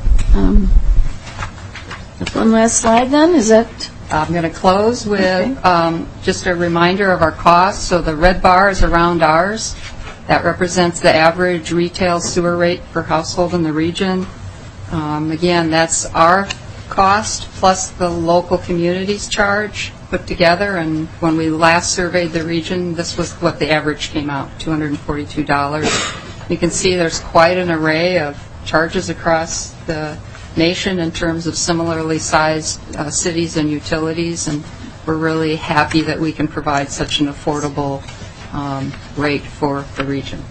Speaker 1: One last slide then, is that?
Speaker 4: I'm going to close with just a reminder of our costs. So the red bar is around ours. That represents the average retail sewer rate per household in the region. Again, that's our cost plus the local communities charge put together. And when we last surveyed the region, this was what the average came out, $242. You can see there's quite an array of charges across the nation in terms of similarly sized cities and utilities, and we're really happy that we can provide such an affordable rate for the region.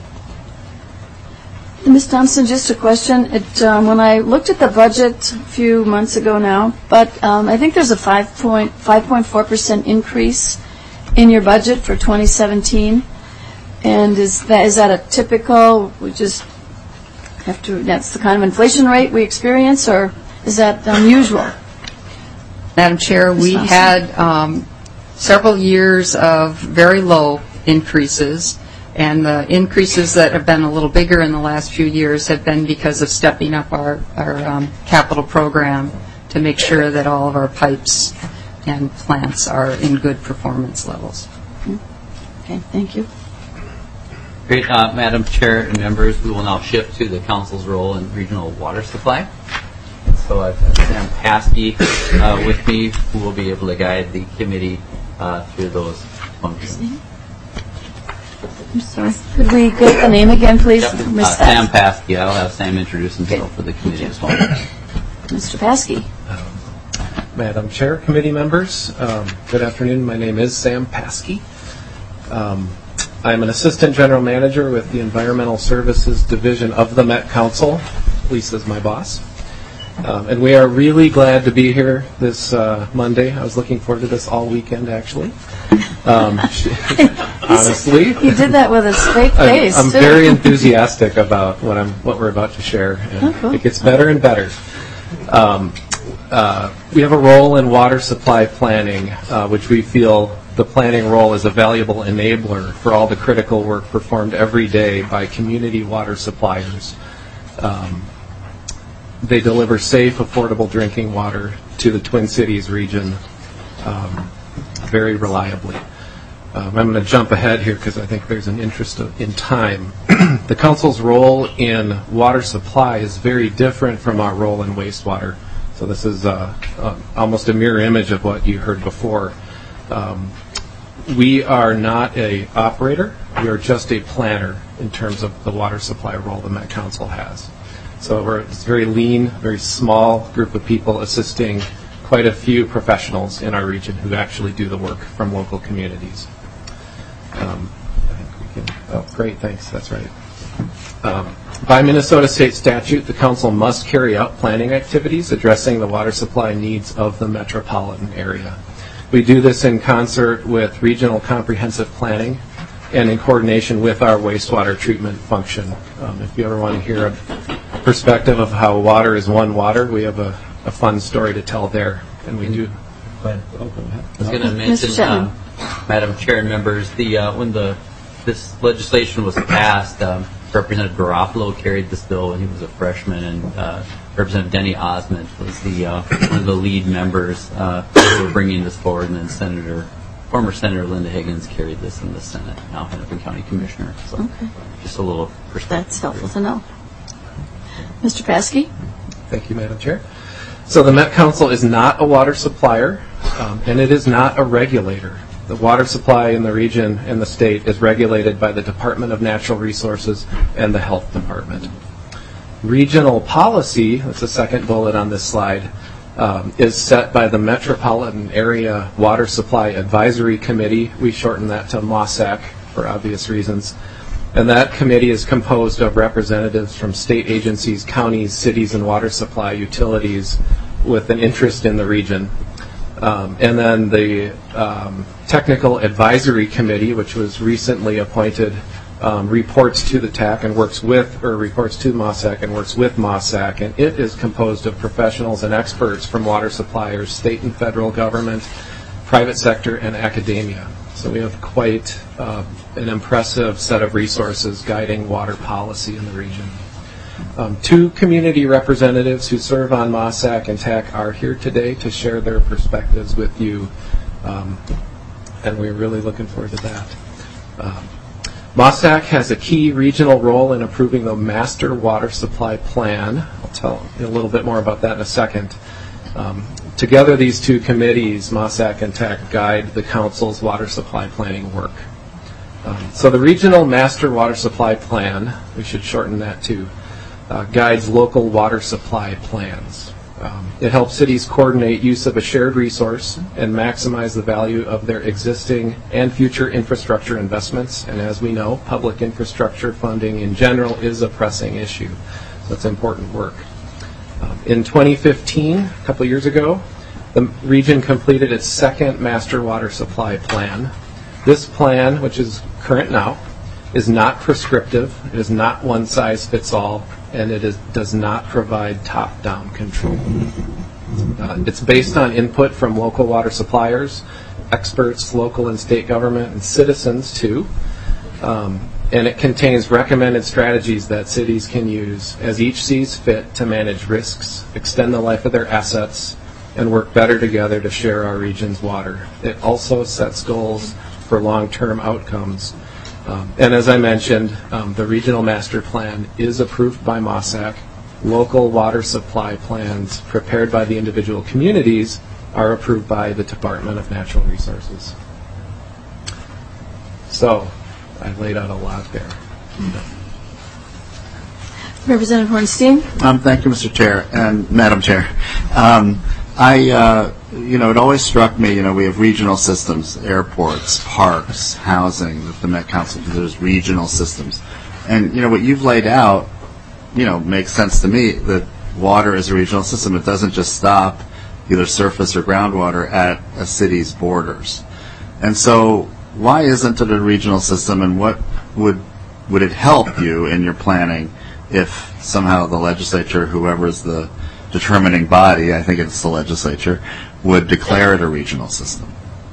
Speaker 1: Ms. Thompson, just a question. When I looked at the budget a few months ago now, but I think there's a 5.4% increase in your budget for 2017. And is that a typical, we just have to, that's the kind of inflation rate we experience, or is that unusual?
Speaker 4: Madam Chair, we had several years of very low increases, and the increases that have been a little bigger in the last few years have been because of stepping up our capital program to make sure that all of our pipes and plants are in good performance levels.
Speaker 1: Okay, thank you.
Speaker 3: Great. Madam Chair and members, we will now shift to the Council's role in regional water supply. So I've got Sam Paskey with me, who will be able to guide the committee through those functions.
Speaker 1: I'm sorry. Could we get the name again, please?
Speaker 3: Yep. Sam Paskey. I'll have Sam introduce himself for the committee as well.
Speaker 1: Mr. Paskey.
Speaker 10: Madam Chair, committee members, good afternoon. My name is Sam Paskey. I'm an assistant general manager with the Environmental Services Division of the Met Council. Lisa's my boss. And we are really glad to be here this Monday. I was looking forward to this all weekend, actually. Honestly.
Speaker 1: He did that with a fake face.
Speaker 10: I'm very enthusiastic about what we're about to share. And cool. It gets better and better. We have a role in water supply planning, which we feel the planning role is a valuable enabler for all the critical work performed every day by community water suppliers. They deliver safe, affordable drinking water to the Twin Cities region very reliably. I'm going to jump ahead here because I think there's an interest in time. The Council's role in water supply is very different from our role in wastewater. So this is almost a mirror image of what you heard before. We are not an operator. We are just a planner in terms of the water supply role the Met Council has. So it's a very lean, very small group of people assisting quite a few professionals in our region who actually do the work from local communities. I think we can, great, thanks, that's right. By Minnesota state statute, the Council must carry out planning activities addressing the water supply needs of the metropolitan area. We do this in concert with regional comprehensive planning and in coordination with our wastewater treatment function. If you ever want to hear a perspective of how water is one water, we have a fun story to tell there, and we do. Go ahead.
Speaker 3: I was going to mention, Madam Chair and members, when this legislation was passed, Representative Garofalo carried this bill when he was a freshman, and Representative Denny Osment was one of the lead members who were bringing this forward, and then former Senator Linda Higgins carried this in the Senate, now Hennepin County Commissioner. So okay. Just a little perspective.
Speaker 1: That's helpful to know. Mr. Paskey?
Speaker 10: Thank you, Madam Chair. So the Met Council is not a water supplier, and it is not a regulator. The water supply in the region and the state is regulated by the Department of Natural Resources and the Health Department. Regional policy, that's the second bullet on this slide, is set by the Metropolitan Area Water Supply Advisory Committee. We shorten that to MOSAC for obvious reasons. And that committee is composed of representatives from state agencies, counties, cities, and water supply utilities with an interest in the region. And then the Technical Advisory Committee, which was recently appointed, reports to the TAC and reports to MOSAC and works with MOSAC, and it is composed of professionals and experts from water suppliers, state and federal government, private sector, and academia. So we have quite an impressive set of resources guiding water policy in the region. 2 community representatives who serve on MOSAC and TAC are here today to share their perspectives with you, and we're really looking forward to that. MOSAC has a key regional role in approving the Master Water Supply Plan. I'll tell you a little bit more about that in a second. Together, these 2 committees, MOSAC and TAC, guide the Council's water supply planning work. So the Regional Master Water Supply Plan, we should shorten that too, guides local water supply plans. It helps cities coordinate use of a shared resource and maximize the value of their existing and future infrastructure investments. And as we know, public infrastructure funding in general is a pressing issue. That's important work. In 2015, a couple of years ago, the region completed its second Master Water Supply Plan. This plan, which is current now, is not prescriptive, it is not one-size-fits-all, and it does not provide top-down control. It's based on input from local water suppliers, experts, local and state government, and citizens too. And it contains recommended strategies that cities can use as each sees fit to manage risks, extend the life of their assets, and work better together to share our region's water. It also sets goals for long-term outcomes. And as I mentioned, the Regional Master Plan is approved by MOSAC. Local water supply plans prepared by the individual communities are approved by the Department of Natural Resources. So, I laid out a lot there.
Speaker 1: Representative Hornstein?
Speaker 7: Thank you, Mr. Chair and Madam Chair. It always struck me, we have regional systems, airports, parks, housing, that the Met Council considers regional systems. And, what you've laid out, makes sense to me that water is a regional system. It doesn't just stop either surface or groundwater at a city's borders. And so why isn't it a regional system, and what would it help you in your planning if somehow the legislature, whoever's the determining body, I think it's the legislature, would declare it a regional system?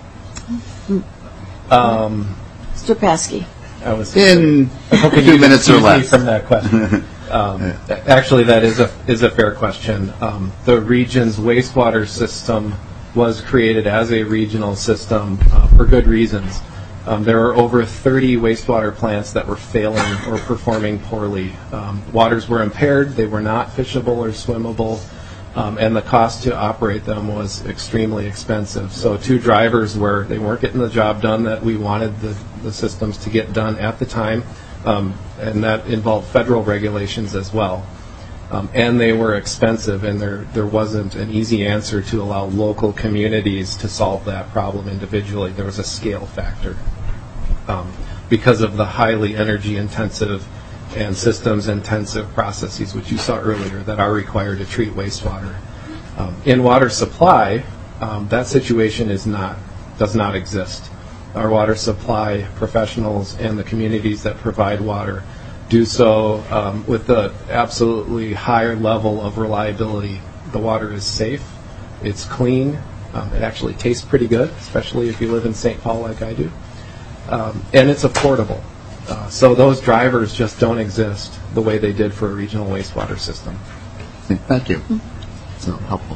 Speaker 1: Mr. Paskey.
Speaker 7: In 2 minutes or less.
Speaker 10: From that question. Actually, that is a fair question. The region's wastewater system was created as a regional system for good reasons. There are over 30 wastewater plants that were failing or performing poorly. Waters were impaired, they were not fishable or swimmable, and the cost to operate them was extremely expensive. So 2 drivers were they weren't getting the job done that we wanted the systems to get done at the time, and that involved federal regulations as well. And they were expensive, and there wasn't an easy answer to allow local communities to solve that problem individually. There was a scale factor. Because of the highly energy-intensive and systems-intensive processes, which you saw earlier, that are required to treat wastewater. In water supply, that situation does not exist. Our water supply professionals and the communities that provide water do so with the absolutely higher level of reliability. The water is safe, it's clean, it actually tastes pretty good, especially if you live in St. Paul like I do, and it's affordable. So those drivers just don't exist the way they did for a regional wastewater system.
Speaker 7: Thank you. So helpful.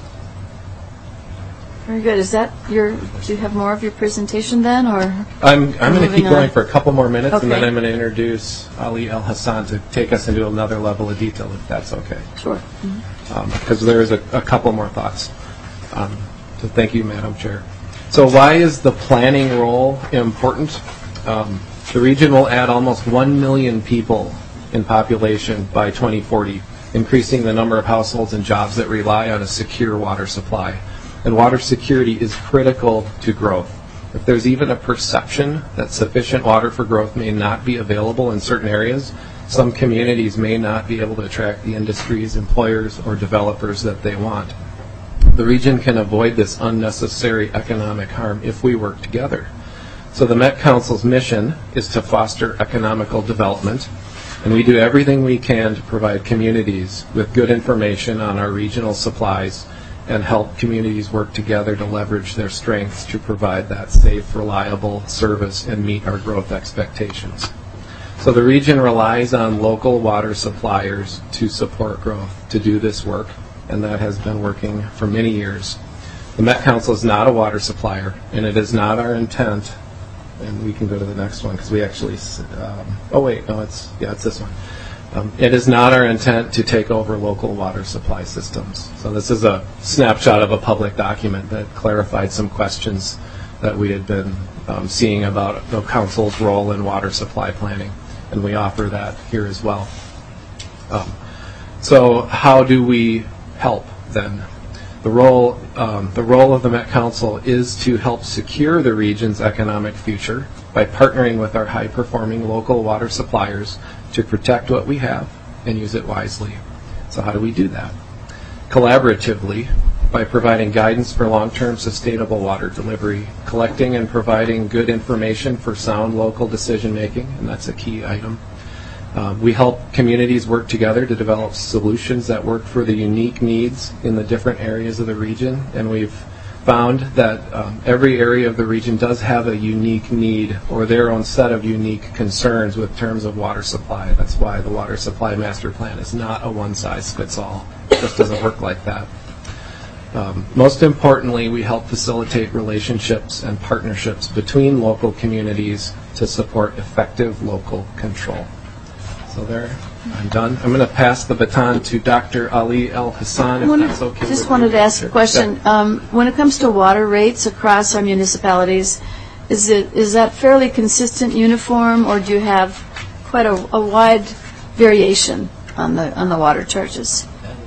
Speaker 1: Very good. Is that do you have more of your presentation then, or?
Speaker 10: I'm going to keep going for a couple more minutes,
Speaker 1: Okay.
Speaker 10: and then I'm going to introduce Ali El Hassan to take us into another level of detail, if that's okay.
Speaker 1: Sure.
Speaker 10: Because there is a couple more thoughts. So thank you, Madam Chair. So why is the planning role important? The region will add almost 1 million people in population by 2040, increasing the number of households and jobs that rely on a secure water supply. And water security is critical to growth. If there's even a perception that sufficient water for growth may not be available in certain areas, some communities may not be able to attract the industries, employers, or developers that they want. the region can avoid this unnecessary economic harm if we work together. So the Met Council's mission is to foster economical development, and we do everything we can to provide communities with good information on our regional supplies and help communities work together to leverage their strengths to provide that safe, reliable service and meet our growth expectations. So the region relies on local water suppliers to support growth, to do this work, and that has been working for many years. The Met Council is not a water supplier, and it is not our intent, and we can go to the next one because we actually, it's this one. It is not our intent to take over local water supply systems. So this is a snapshot of a public document that clarified some questions that we had been seeing about the council's role in water supply planning, and we offer that here as well. So how do we help then? The role of the Met Council is to help secure the region's economic future by partnering with our high-performing local water suppliers to protect what we have and use it wisely. So how do we do that? Collaboratively, by providing guidance for long-term sustainable water delivery, collecting and providing good information for sound local decision-making, and that's a key item. We help communities work together to develop solutions that work for the unique needs in the different areas of the region, and we've found that every area of the region does have a unique need or their own set of unique concerns with terms of water supply. That's why the Water Supply Master Plan is not a one-size-fits-all. It just doesn't work like that. Most importantly, we help facilitate relationships and partnerships between local communities to support effective local control. So there, I'm done. I'm going to pass the baton to Dr. Ali El Hassan, if that's okay.
Speaker 1: Just wanted to ask a question. When it comes to water rates across our municipalities, is that fairly consistent, uniform, or do you have quite a wide variation on the water charges?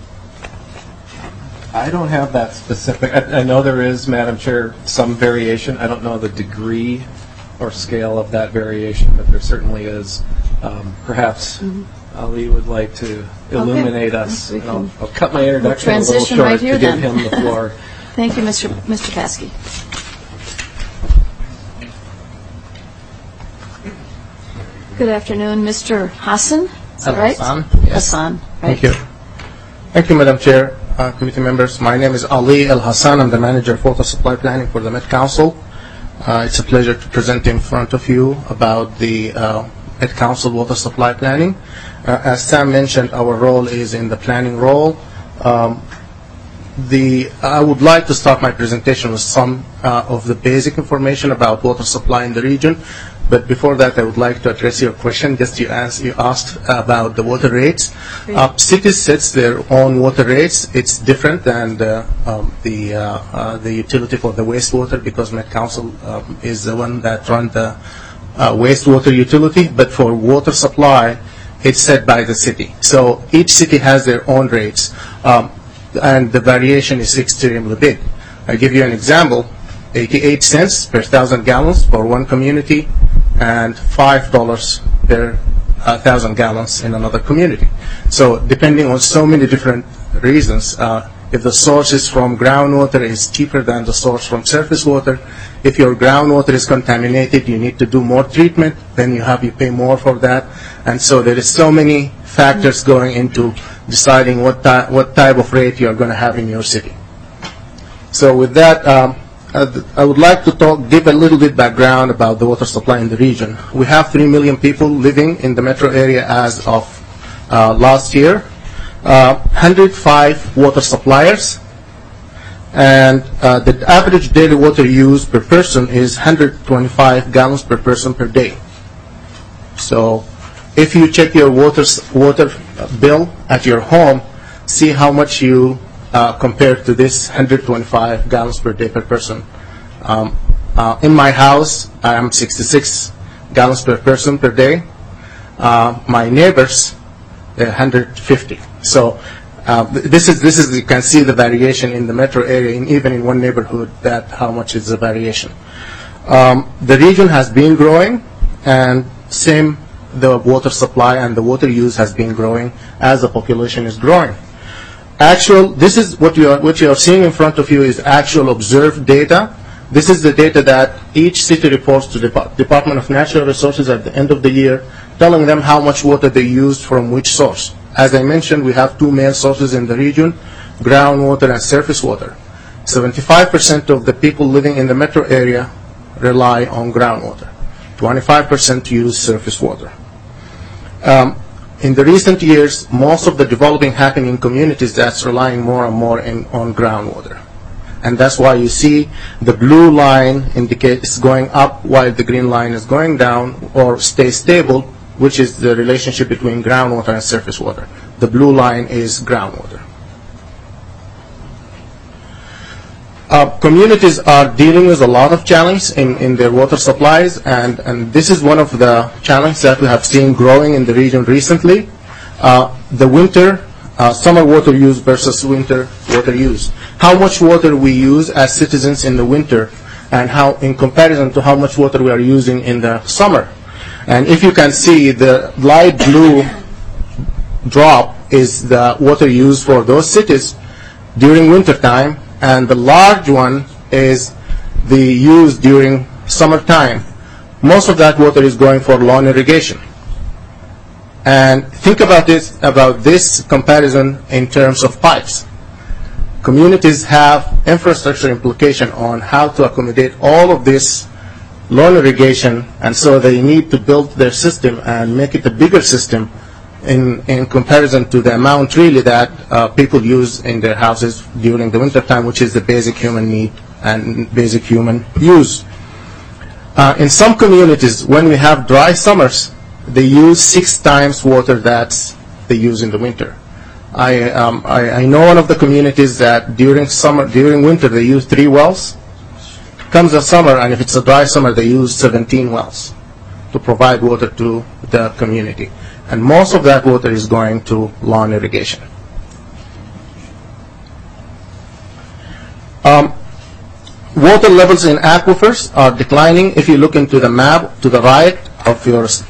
Speaker 10: I don't have that specific. I know there is, Madam Chair, some variation. I don't know the degree or scale of that variation, but there certainly is. Perhaps Ali would like to illuminate us. I'll cut my introduction a little short
Speaker 1: right here,
Speaker 10: to give him the floor.
Speaker 1: Thank you, Mr. Paskey. Good afternoon, Mr. Hassan. Is that right?
Speaker 11: Hassan. Yes.
Speaker 1: Hassan. Right.
Speaker 11: Thank you. Thank you, Madam Chair, committee members. My name is Ali El Hassan. I'm the manager of water supply planning for the Met Council. It's a pleasure to present in front of you about the Met Council water supply planning. As Sam mentioned, our role is in the planning role. I would like to start my presentation with some of the basic information about water supply in the region. But before that, I would like to address your question. Just you asked about the water rates. Cities sets their own water rates. It's different than the utility for the wastewater because Met Council is the one that runs the wastewater utility. But for water supply, it's set by the city. So each city has their own rates, and the variation is extremely big. I'll give you an example. 88 cents per 1,000 gallons for one community and $5 per 1,000 gallons in another community. So depending on so many different reasons, if the source is from groundwater, it's cheaper than the source from surface water. If your groundwater is contaminated, you need to do more treatment, then you pay more for that. And so there is so many factors going into deciding what type of rate you are going to have in your city. So with that, I would like to give a little bit background about the water supply in the region. We have 3 million people living in the metro area as of last year, 105 water suppliers, and the average daily water use per person is 125 gallons per person per day. So if you check your water bill at your home, see how much you compared to this 125 gallons per day per person. In my house, I am 66 gallons per person per day. My neighbors, 150. So this is you can see the variation in the metro area, and even in one neighborhood, that how much is the variation. The region has been growing, and the water supply and the water use has been growing as the population is growing. this is what you are seeing in front of you is actual observed data. This is the data that each city reports to the Department of Natural Resources at the end of the year, telling them how much water they used from which source. As I mentioned, we have two main sources in the region, groundwater and surface water. 75% of the people living in the metro area rely on groundwater. 25% use surface water. In the recent years, most of the developing happening in communities that's relying more and more on groundwater. And that's why you see the blue line indicates going up while the green line is going down or stay stable, which is the relationship between groundwater and surface water. The blue line is groundwater. Communities are dealing with a lot of challenges in their water supplies, and this is one of the challenges that we have seen growing in the region recently. The winter, summer water use versus winter water use. How much water we use as citizens in the winter, and how in comparison to how much water we are using in the summer. And if you can see, the light blue drop is the water used for those cities during winter time, and the large one is the use during summertime. Most of that water is going for lawn irrigation. And think about this comparison in terms of pipes. Communities have infrastructure implication on how to accommodate all of this lawn irrigation, and so they need to build their system and make it a bigger system in comparison to the amount really that people use in their houses during the winter time, which is the basic human need and basic human use. In some communities, when we have dry summers, they use 6 times water that they use in the winter. I know one of the communities that during winter they use 3 wells. Comes the summer, and if it's a dry summer, they use 17 wells to provide water to the community. And most of that water is going to lawn irrigation. Water levels in aquifers are declining. If you look into the map to the right of yours,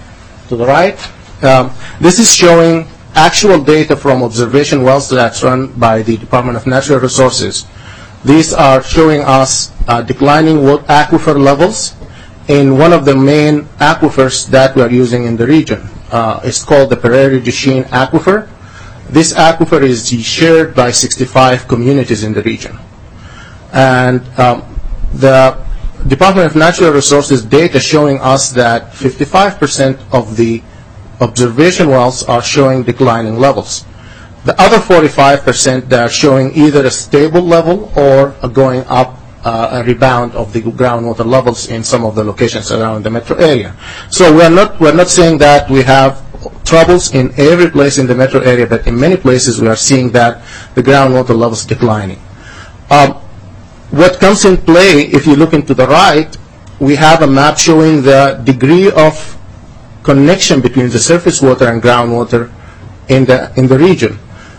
Speaker 11: this is showing actual data from observation wells that's run by the Department of Natural Resources. These are showing us declining aquifer levels in one of the main aquifers that we are using in the region. It's called the Prairie-du-Chien Aquifer. This aquifer is shared by 65 communities in the region. And the Department of Natural Resources data showing us that 55% of the observation wells are showing declining levels. The other 45% that are showing either a stable level or a going up, a rebound of the groundwater levels in some of the locations around the metro area. So we're not saying that we have troubles in every place in the metro area, but in many places we are seeing that the groundwater levels declining. What comes in play, if you look into the right, we have a map showing the degree of connection between the surface water and groundwater in the region.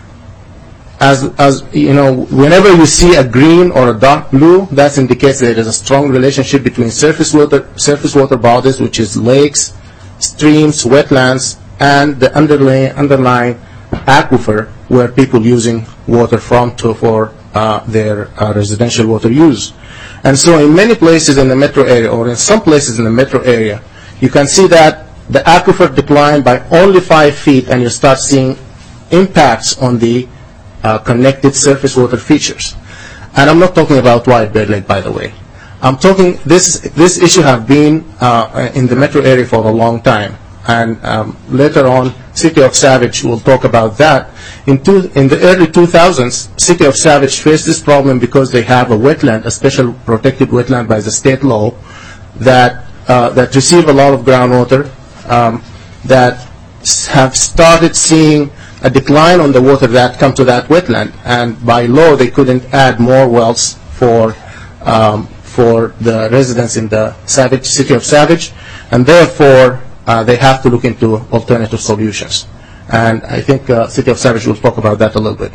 Speaker 11: As you know, whenever you see a green or a dark blue, that indicates that there is a strong relationship between surface water bodies, which is lakes, streams, wetlands, and the underlying aquifer where people using water from for their residential water use. And so in many places in the metro area, or in some places in the metro area, you can see that the aquifer declined by only 5 feet, and you start seeing impacts on the connected surface water features. And I'm not talking about White Bear Lake, by the way. I'm talking, this issue have been in the metro area for a long time. And later on, City of Savage will talk about that. In the early 2000s, City of Savage faced this problem because they have a wetland, a special protected wetland by the state law, that receive a lot of groundwater, that have started seeing a decline on the water that come to that wetland, and by law they couldn't add more wells for the residents in the City of Savage, and therefore they have to look into alternative solutions. And I think City of Savage will talk about that a little bit.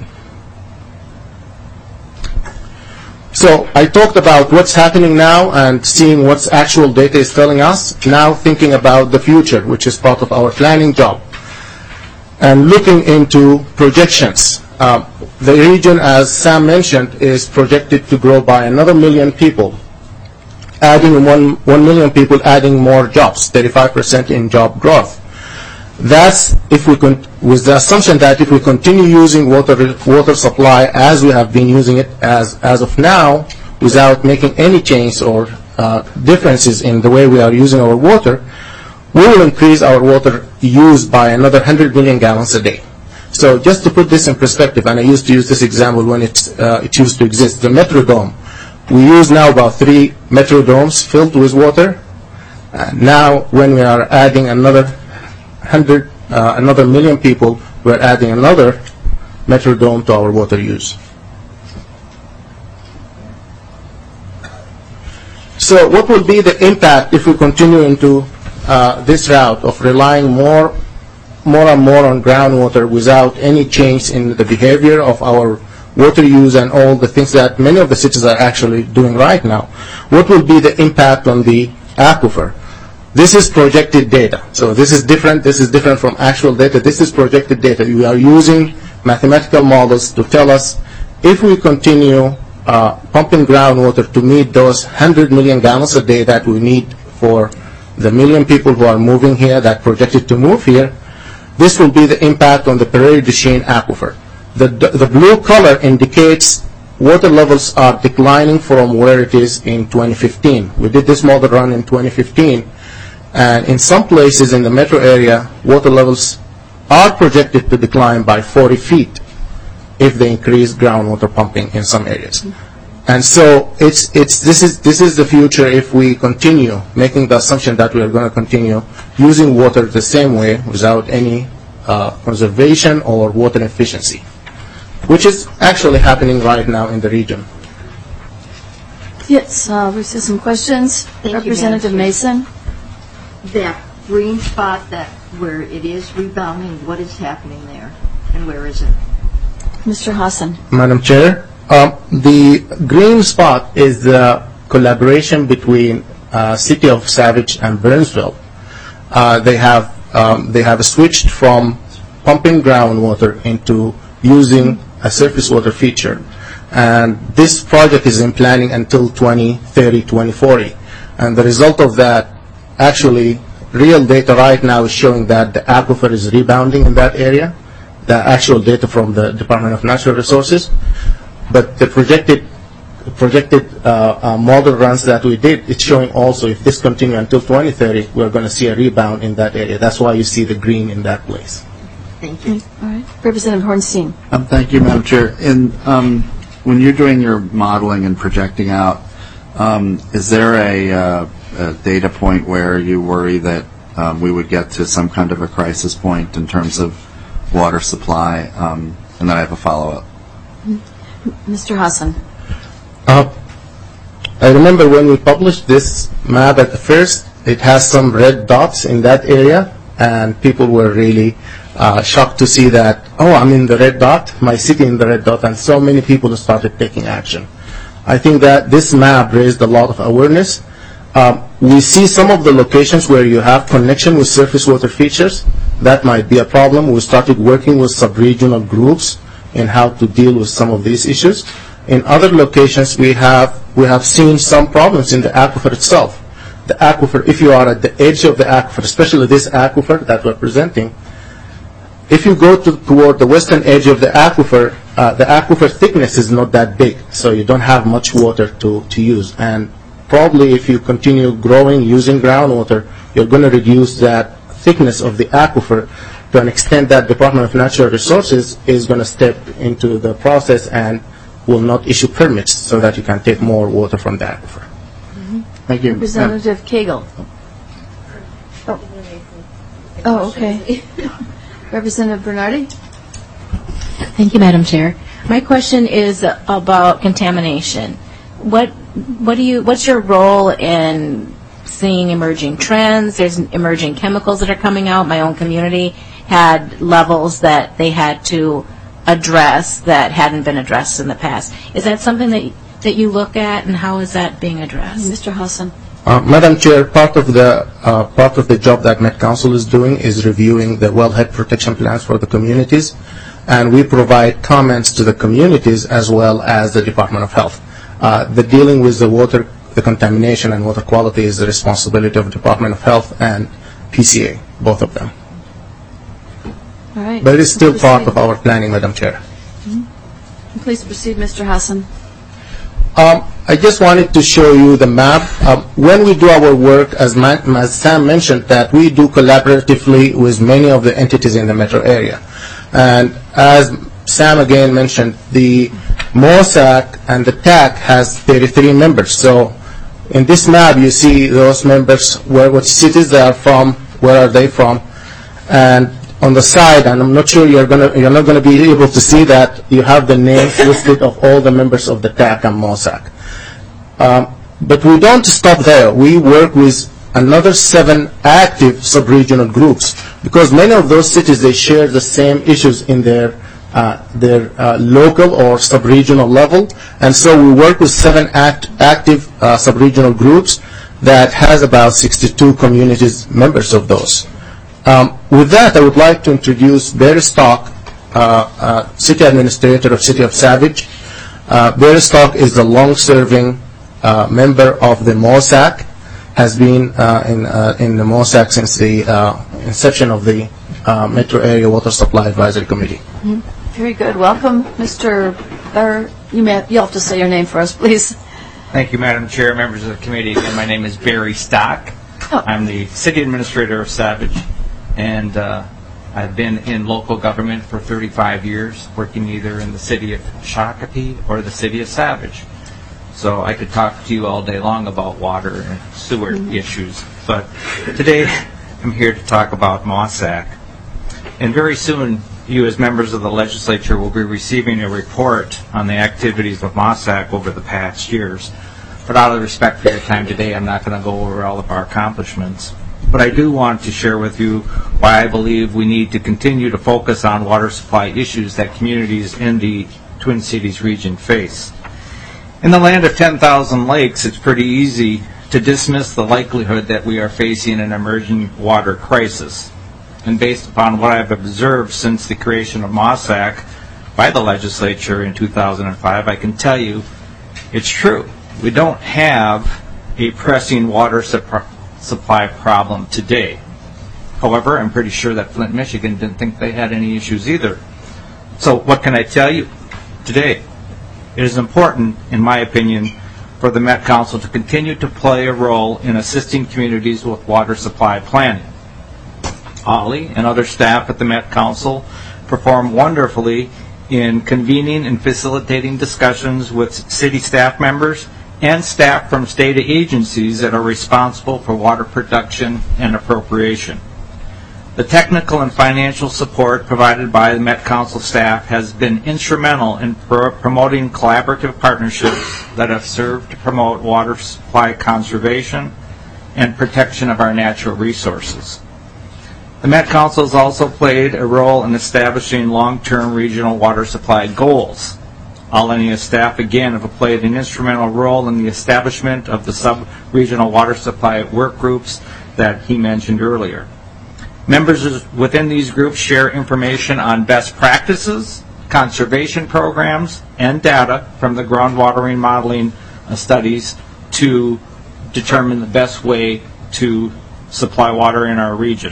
Speaker 11: So I talked about what's happening now and seeing what's actual data is telling us. Now thinking about the future, which is part of our planning job, and looking into projections. the region, as Sam mentioned, is projected to grow by another 1 million people, adding 1 million people, adding more jobs, 35% in job growth. That's with the assumption that if we continue using water supply as we have been using it as of now, without making any change or differences in the way we are using our water, we will increase our water use by another 100 million gallons a day. So just to put this in perspective, and I used to use this example when it used to exist, the Metrodome. We use now about 3 Metrodomes filled with water. Now, when we are adding another 1 million people, we're adding another Metrodome to our water use. So what will be the impact if we continue into this route of relying more and more on groundwater without any change in the behavior of our water use and all the things that many of the cities are actually doing right now? What will be the impact on the aquifer? This is projected data. So this is different. This is different from actual data. This is projected data. We are using mathematical models to tell us if we continue pumping groundwater to meet those 100 million gallons a day that we need for the 1 million people who are moving here, that projected to move here, this will be the impact on the Prairie du Chien aquifer. The blue color indicates water levels are declining from where it is in 2015. We did this model run in 2015, and in some places in the metro area, water levels are projected to decline by 40 feet if they increase groundwater pumping in some areas. And so this is the future if we continue making the assumption that we are going to continue using water the same way without any conservation or water efficiency, which is actually happening right now in the region.
Speaker 1: Yes, we see some questions. Representative Mason.
Speaker 12: That green spot where it is rebounding, what is happening there and where is it?
Speaker 1: Mr. Hassan.
Speaker 11: Madam Chair, the green spot is the collaboration between City of Savage and Burnsville. They have switched from pumping groundwater into using a surface water feature, and this project is in planning until 2030, 2040. And the result of that, actually, real data right now is showing that the aquifer is rebounding in that area. The actual data from the Department of Natural Resources, but the projected model runs that we did, it's showing also if this continues until 2030, we're going to see a rebound in that area. That's why you see the green in that place.
Speaker 12: Thank you.
Speaker 1: All right. Representative Hornstein.
Speaker 7: Thank you, Madam Chair. When you're doing your modeling and projecting out, is there a data point where you worry that we would get to some kind of a crisis point in terms of water supply? And then I have a follow-up.
Speaker 1: Mr. Hassan.
Speaker 11: I remember when we published this map at the first, it has some red dots in that area, and people were really shocked to see that, oh, I'm in the red dot, my city in the red dot, and so many people started taking action. I think that this map raised a lot of awareness. We see some of the locations where you have connection with surface water features. That might be a problem. We started working with sub-regional groups in how to deal with some of these issues. In other locations, we have seen some problems in the aquifer itself. The aquifer, if you are at the edge of the aquifer, especially this aquifer that we're presenting, if you go toward the western edge of the aquifer thickness is not that big, so you don't have much water to use. And probably if you continue growing using groundwater, you're going to reduce that thickness of the aquifer to an extent that Department of Natural Resources is going to step into the process and will not issue permits so that you can take more water from the aquifer.
Speaker 7: Thank you.
Speaker 1: Representative Cagle. Oh, okay. Representative Bernardi.
Speaker 13: Thank you, Madam Chair. My question is about contamination. What's your role in seeing emerging trends? There's emerging chemicals that are coming out. My own community had levels that they had to address that hadn't been addressed in the past. Is that something that you look at, and how is that being addressed?
Speaker 1: Mr. Hassan.
Speaker 11: Madam Chair, part of the job that Met Council is doing is reviewing the wellhead protection plans for the communities. and we provide comments to the communities as well as the Department of Health. The dealing with the water, the contamination and water quality is the responsibility of the Department of Health and PCA, both of them.
Speaker 1: All right.
Speaker 11: But it's still part of our planning, Madam Chair.
Speaker 1: Please proceed, Mr. Hassan.
Speaker 11: I just wanted to show you the map. When we do our work, as Sam mentioned, that we do collaboratively with many of the entities in the metro area. And as Sam again mentioned, the MOSAC and the TAC has 33 members. So in this map, you see those members, what cities they are from, where are they from, and on the side, and I'm not sure you're not going to be able to see that, you have the names listed of all the members of the TAC and MOSAC. But we don't stop there. We work with another 7 active sub-regional groups, because many of those cities, they share the same issues in their local or sub-regional level, and so we work with 7 active sub-regional groups that has about 62 communities members of those. With that, I would like to introduce Barry Stock, City Administrator of City of Savage. Barry Stock is a long-serving member of the MOSAC, has been in the MOSAC since the inception of the Metro Area Water Supply Advisory Committee.
Speaker 1: Very good. Welcome, Mr. Barr. You'll have to say your name for us, please.
Speaker 2: Thank you, Madam Chair, members of the committee. Again, my name is Barry Stock. I'm the City Administrator of Savage, and I've been in local government for 35 years, working either in the city of Shakopee or the city of Savage. So I could talk to you all day long about water and sewer issues, but today I'm here to talk about MOSAC. And very soon, you as members of the legislature will be receiving a report on the activities of MOSAC over the past years. But out of respect for your time today, I'm not going to go over all of our accomplishments. But I do want to share with you why I believe we need to continue to focus on water supply issues that communities in the Twin Cities region face. In the land of 10,000 lakes, it's pretty easy to dismiss the likelihood that we are facing an emerging water crisis. And based upon what I've observed since the creation of MOSAC by the legislature in 2005, I can tell you it's true. We don't have a pressing water supply problem today. However, I'm pretty sure that Flint, Michigan didn't think they had any issues either. So what can I tell you today? It is important, in my opinion, for the Met Council to continue to play a role in assisting communities with water supply planning. Ollie and other staff at the Met Council perform wonderfully in convening and facilitating discussions with city staff members and staff from state agencies that are responsible for water production and appropriation. The technical and financial support provided by the Met Council staff has been instrumental in promoting collaborative partnerships that have served to promote water supply conservation and protection of our natural resources. The Met Council has also played a role in establishing long-term regional water supply goals. Alenia staff, again, have played an instrumental role in the establishment of the sub-regional water supply work groups that he mentioned earlier. Members within these groups share information on best practices, conservation programs, and data from the groundwatering modeling studies to determine the best way to supply water in our region.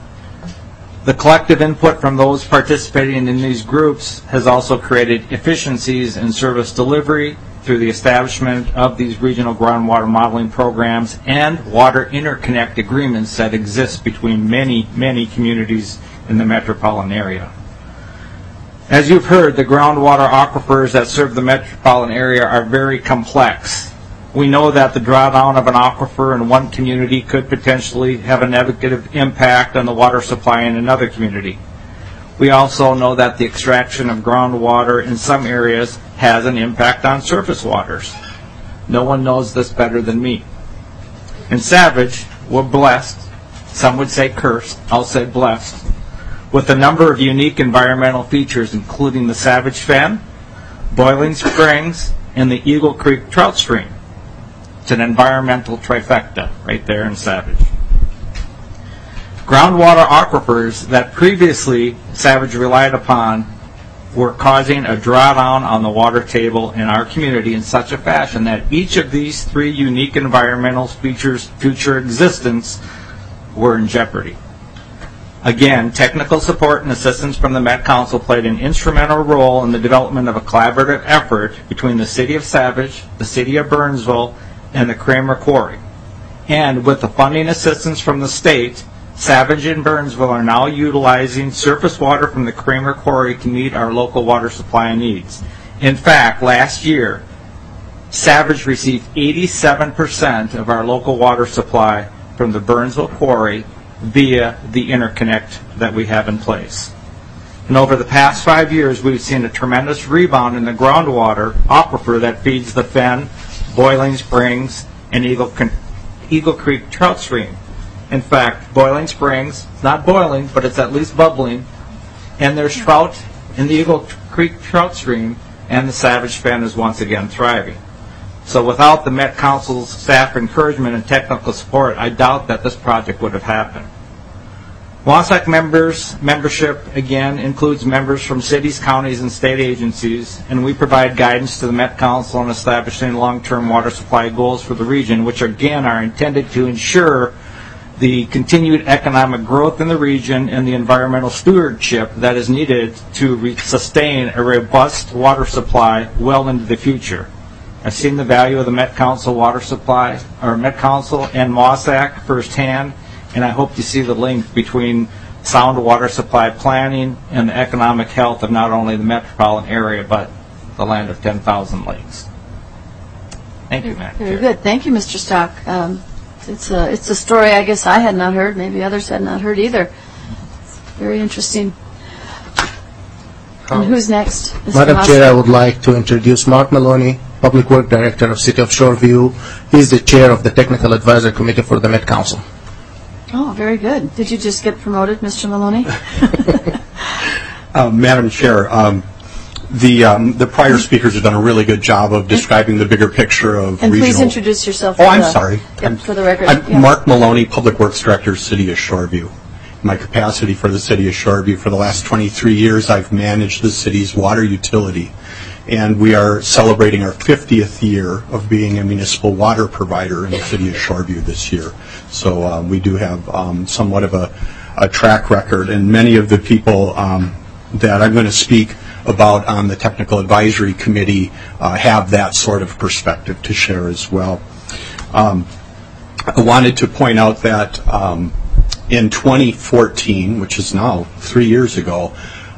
Speaker 2: The collective input from those participating in these groups has also created efficiencies in service delivery through the establishment of these regional groundwater modeling programs and water interconnect agreements that exist between many, many communities in the metropolitan area. As you've heard, the groundwater aquifers that serve the metropolitan area are very complex. We know that the drawdown of an aquifer in one community could potentially have a negative impact on the water supply in another community. We also know that the extraction of groundwater in some areas has an impact on surface waters. No one knows this better than me. In Savage, we're blessed, some would say cursed, I'll say blessed, with a number of unique environmental features including the Savage Fen, Boiling Springs, and the Eagle Creek Trout Stream. It's an environmental trifecta right there in Savage. Groundwater aquifers that previously Savage relied upon we're causing a drawdown on the water table in our community in such a fashion that each of these three unique environmental features' future existence were in jeopardy. Again, technical support and assistance from the Met Council played an instrumental role in the development of a collaborative effort between the City of Savage, the City of Burnsville, and the Kramer Quarry. And with the funding assistance from the state, Savage and Burnsville are now utilizing surface water from the Kramer Quarry to meet our local water supply needs. In fact, last year, Savage received 87% of our local water supply from the Burnsville Quarry via the interconnect that we have in place. And over the past 5 years, we've seen a tremendous rebound in the groundwater aquifer that feeds the Fenn, Boiling Springs, and Eagle Creek trout stream. In fact, Boiling Springs, it's not boiling, but it's at least bubbling, and there's trout in the Eagle Creek trout stream, and the Savage Fenn is once again thriving. So without the Met Council's staff encouragement and technical support, I doubt that this project would have happened. WASAC membership, again, includes members from cities, counties, and state agencies, and we provide guidance to the Met Council on establishing long-term water supply goals for the region, which again are intended to ensure the continued economic growth in the region and the environmental stewardship that is needed to sustain a robust water supply well into the future. I've seen the value of the Met Council water supply, or Met Council and WASAC firsthand, and I hope to see the link between sound water supply planning and the economic health of not only the metropolitan area, but the land of 10,000 lakes. Thank you, Madam Chair.
Speaker 1: Very good. Thank you, Mr. Stock. It's a story I guess I had not heard. Maybe others had not heard either. Very interesting. And who's next? Mr.
Speaker 11: Madam
Speaker 1: Haas?
Speaker 11: Chair, I would like to introduce Mark Maloney, Public Work Director of City of Shoreview. He's the chair of the Technical Advisory Committee for the Met Council.
Speaker 1: Oh, very good. Did you just get promoted, Mr. Maloney?
Speaker 14: Madam Chair, the prior speakers have done a really good job of describing the bigger picture of
Speaker 1: and
Speaker 14: regional...
Speaker 1: please introduce yourself.
Speaker 14: I'm sorry.
Speaker 1: Yep, for the record.
Speaker 14: I'm Mark Maloney, Public Works Director, City of Shoreview. In my capacity for the City of Shoreview for the last 23 years, I've managed the city's water utility. And we are celebrating our 50th year of being a municipal water provider in the City of Shoreview this year. So we do have somewhat of a track record. And many of the people that I'm going to speak about on the Technical Advisory Committee have that sort of perspective to share as well. I wanted to point out that in 2014, which is now 3 years ago,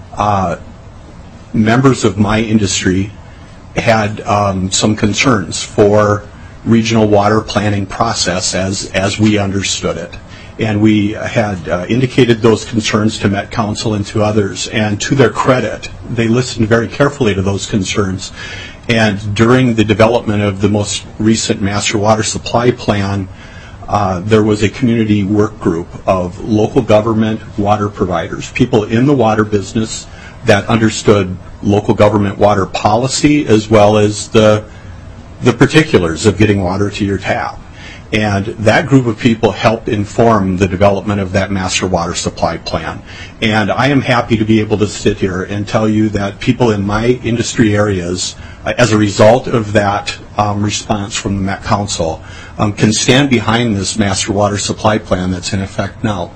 Speaker 14: members of my industry had some concerns for regional water planning process as we understood it. And we had indicated those concerns to Met Council and to others. And to their credit, they listened very carefully to those concerns. And during the development of the most recent Master Water Supply Plan, there was a community work group of local government water providers, people in the water business that understood local government water policy as well as the particulars of getting water to your tap. And that group of people helped inform the development of that Master Water Supply Plan. And I am happy to be able to sit here and tell you that people in my industry areas, as a result of that response from the Met Council, can stand behind this Master Water Supply Plan that's in effect now.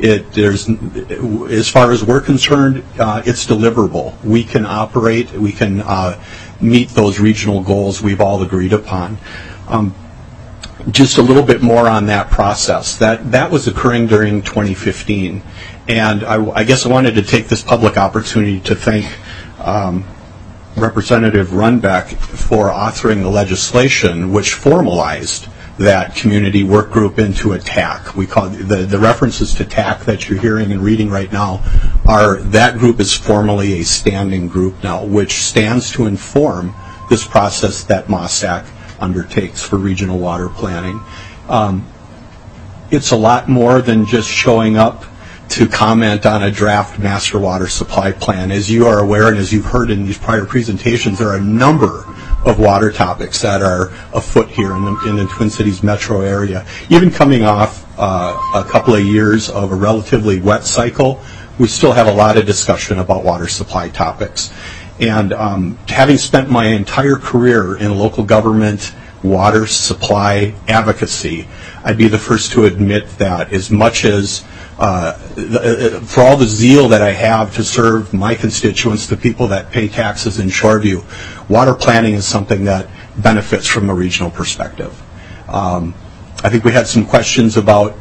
Speaker 14: As far as we're concerned, it's deliverable. We can operate, we can meet those regional goals we've all agreed upon. Just a little bit more on that process. That was occurring during 2015. And I guess I wanted to take this public opportunity to thank Representative Runbeck for authoring the legislation which formalized that community work group into a TAC. We call the references to TAC that you're hearing and reading right now that group is formally a standing group now, which stands to inform this process that MOSAC undertakes for regional water planning. It's a lot more than just showing up to comment on a draft Master Water Supply Plan. As you are aware and as you've heard in these prior presentations, there are a number of water topics that are afoot here in the Twin Cities metro area. Even coming off a couple of years of a relatively wet cycle, we still have a lot of discussion about water supply topics. And having spent my entire career in local government water supply advocacy, I'd be the first to admit that as much as for all the zeal that I have to serve my constituents, the people that pay taxes in Shoreview, water planning is something that benefits from a regional perspective. I think we had some questions about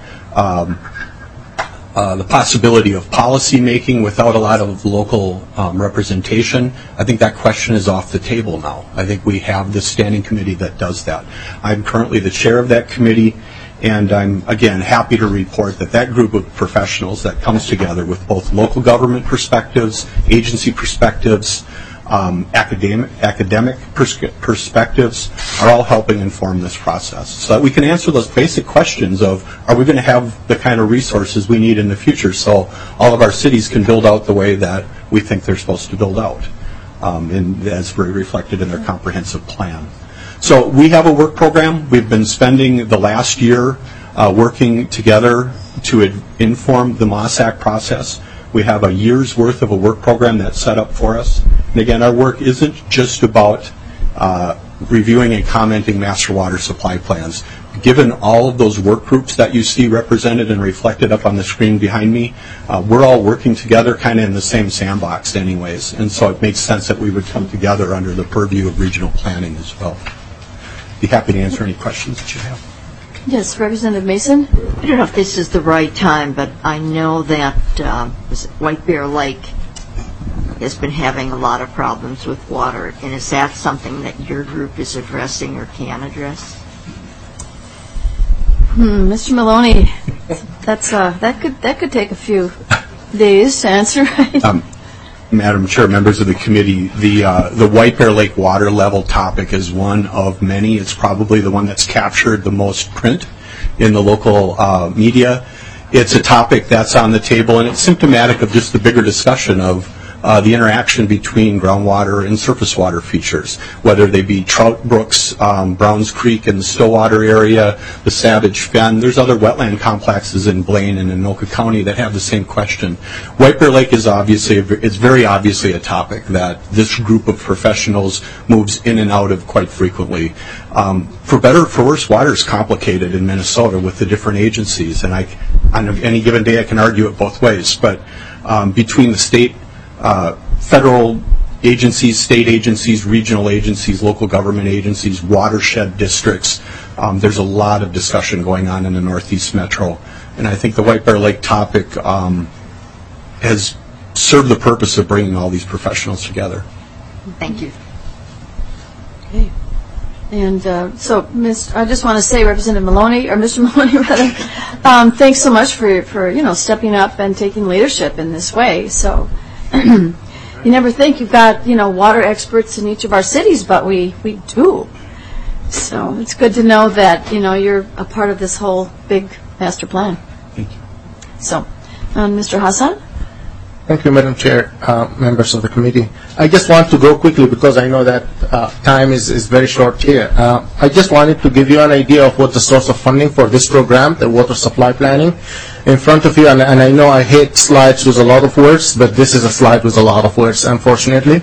Speaker 14: the possibility of policy making without a lot of local representation. I think that question is off the table now. I think we have this standing committee that does that. I'm currently the chair of that committee, and I'm, again, happy to report that that group of professionals that comes together with both local government perspectives, agency perspectives, academic perspectives are all helping inform this process so that we can answer those basic questions of, are we going to have the kind of resources we need in the future so all of our cities can build out the way that we think they're supposed to build out, and as reflected in their comprehensive plan. So we have a work program. We've been spending the last year working together to inform the MOSAC process. We have a year's worth of a work program that's set up for us. And again, our work isn't just about reviewing and commenting master water supply plans. Given all of those work groups that you see represented and reflected up on the screen behind me, we're all working together kind of in the same sandbox anyways. And so it makes sense that we would come together under the purview of regional planning as well. Be happy to answer any questions that you have.
Speaker 1: Yes, Representative Mason?
Speaker 12: I don't know if this is the right time, but I know that White Bear Lake has been having a lot of problems with water, and is that something that your group is addressing or can address?
Speaker 1: Mr. Maloney, that could take a few days to answer, right?
Speaker 14: Madam Chair, members of the committee, the White Bear Lake water level topic is one of many. It's probably the one that's captured the most print in the local media. It's a topic that's on the table, and it's symptomatic of just the bigger discussion of the interaction between groundwater and surface water features, whether they be Trout Brooks, Browns Creek in the Stillwater area, the Savage Fen. There's other wetland complexes in Blaine and Anoka County that have the same question. White Bear Lake is very obviously a topic that this group of professionals moves in and out of quite frequently. For better or for worse, water is complicated in Minnesota with the different agencies, and on any given day I can argue it both ways. But between the state, federal agencies, state agencies, regional agencies, local government agencies, watershed districts, there's a lot of discussion going on in the Northeast Metro. And I think the White Bear Lake topic has served the purpose of bringing all these professionals together.
Speaker 12: Thank you.
Speaker 1: Okay. And so, I just want to say, Representative Maloney, or Mr. Maloney, rather, thanks so much for stepping up and taking leadership in this way. So, you never think you've got water experts in each of our cities, but we do. So it's good to know that you're a part of this whole big master plan.
Speaker 14: Thank you.
Speaker 1: So, Mr. Hassan.
Speaker 11: Thank you, Madam Chair, members of the committee. I just want to go quickly because I know that time is very short here. I just wanted to give you an idea of what the source of funding for this program, the water supply planning, in front of you. And I know I hate slides with a lot of words, but this is a slide with a lot of words, unfortunately.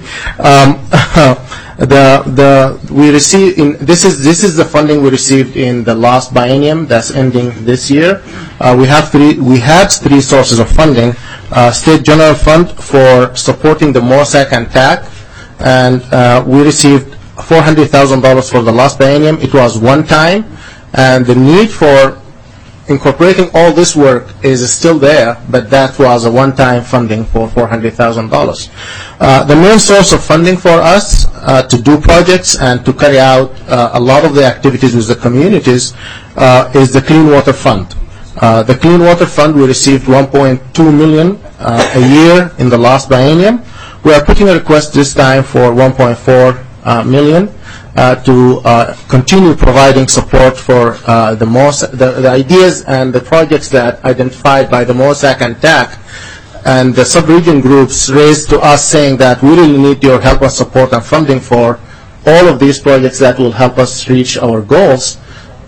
Speaker 11: This is the funding we received in the last biennium that's ending this year. We had three sources of funding. State General Fund for supporting the MOSAC and TAC, and we received $400,000 for the last biennium. It was one time, and the need for incorporating all this work is still there, but that was a one-time funding for $400,000. The main source of funding for us to do projects and to carry out a lot of the activities with the communities is the Clean Water Fund. The Clean Water Fund, we received $1.2 million a year in the last biennium. We are putting a request this time for $1.4 million to continue providing support for the ideas and the projects that identified by the MOSAC and TAC. And the sub-region groups raised to us saying that we really need your help and support and funding for all of these projects that will help us reach our goals.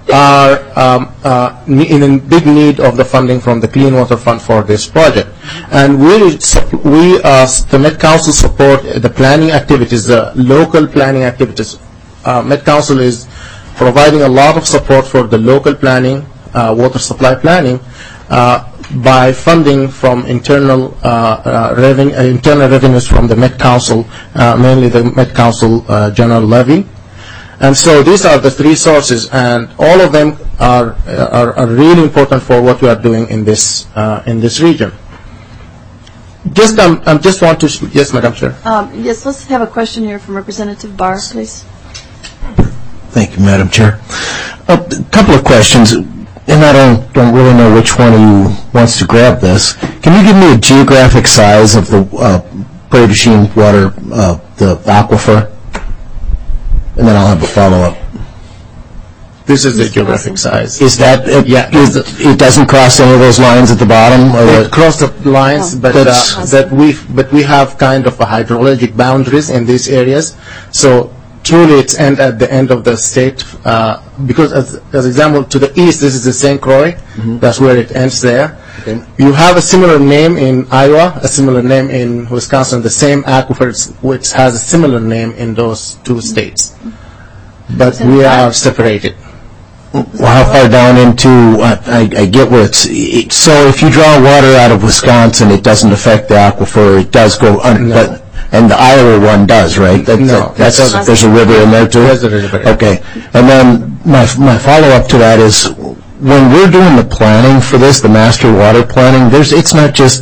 Speaker 11: are in a big need of the funding from the Clean Water Fund for this project. And the Met Council support the planning activities, the local planning activities. Met Council is providing a lot of support for the local planning, water supply planning, by funding from internal revenues from the Met Council, mainly the Met Council general levy. And so these are the three sources, and all of them are really important for what we are doing in this region. Yes, Madam Chair.
Speaker 1: Yes, let's have a question here from Representative Barr, please.
Speaker 15: Thank you, Madam Chair. A couple of questions, and I don't really know which one of you wants to grab this. Can you give me a geographic size of the Prairie du Chien water, the aquifer? And then I'll have a follow-up.
Speaker 11: This is the geographic size.
Speaker 15: Is that it doesn't cross any of those lines at the bottom? Or
Speaker 11: it crosses the lines, but we have kind of a hydrologic boundaries in these areas. So truly, it's at the end of the state. Because as example, to the east, this is the St. Croix. That's where it ends there. Okay. You have a similar name in Iowa, a similar name in Wisconsin, the same aquifer which has a similar name in those two states. But we are separated.
Speaker 15: Well, how far down into, I get where it's, so if you draw water out of Wisconsin, it doesn't affect the aquifer, it does go, but, and the Iowa one does, right?
Speaker 11: No.
Speaker 15: There's a river in there too?
Speaker 11: There's a river.
Speaker 15: Okay. And then my follow-up to that is, when we're doing the planning for this, the master water planning, it's not just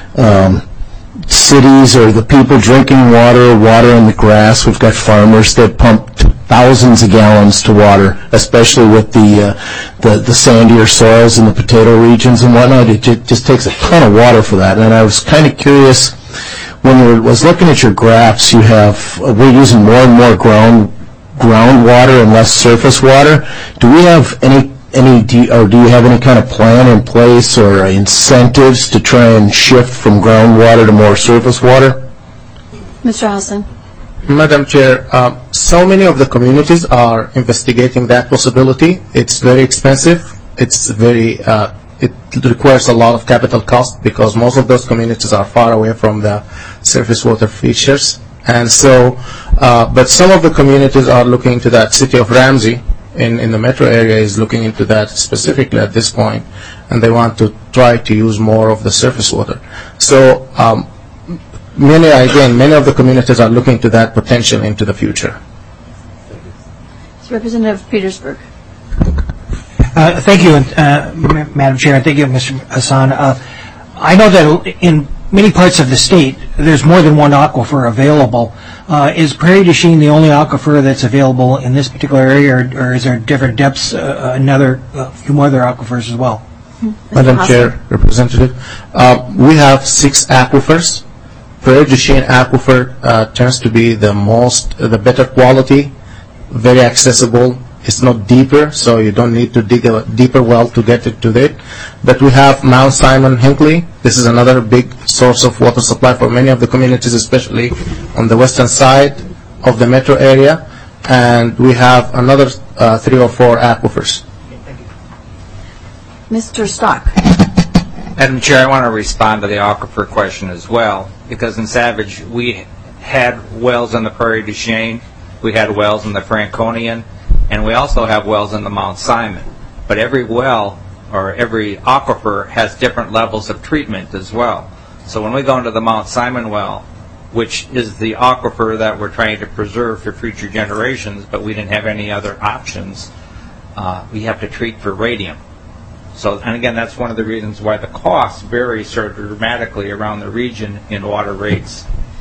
Speaker 15: cities or the people drinking water in the grass. We've got farmers that pump thousands of gallons to water, especially with the sandier soils in the potato regions and whatnot. It just takes a ton of water for that. And I was kind of curious, when I was looking at your graphs, we're using more and more groundwater and less surface water. Do we have do you have any kind of plan in place or incentives to try and shift from groundwater to more surface water?
Speaker 1: Mr. Hassan.
Speaker 11: Madam Chair, so many of the communities are investigating that possibility. It's very expensive. It's it requires a lot of capital cost because most of those communities are far away from the surface water features. And so, but some of the communities are looking into that. City of Ramsey in the metro area is looking into that specifically at this point, and they want to try to use more of the surface water. So many of the communities are looking to that potential into the future.
Speaker 1: Representative Petersburg.
Speaker 16: Thank you, Madam Chair, and thank you, Mr. Hassan. I know that in many parts of the state, there's more than one aquifer available. Is Prairie du Chien the only aquifer that's available in this particular area, or is there different depths, a few more other aquifers as well?
Speaker 11: Madam Chair, Representative, we have 6 aquifers. Prairie du Chien aquifer tends to be the better quality, very accessible. It's not deeper, so you don't need to dig a deeper well to get it to it. But we have Mount Simon Hinckley. This is another big source of water supply for many of the communities, especially on the western side of the metro area. And we have another 3 or 4 aquifers.
Speaker 1: Mr. Stock.
Speaker 2: Madam Chair, I want to respond to the aquifer question as well, because in Savage we had wells in the Prairie du Chien, we had wells in the Franconian, and we also have wells in the Mount Simon. But every well or every aquifer has different levels of treatment as well. So when we go into the Mount Simon well, which is the aquifer that we're trying to preserve for future generations, but we didn't have any other options, we have to treat for radium. So, and again, that's one of the reasons why the costs vary so dramatically around the region in water rates.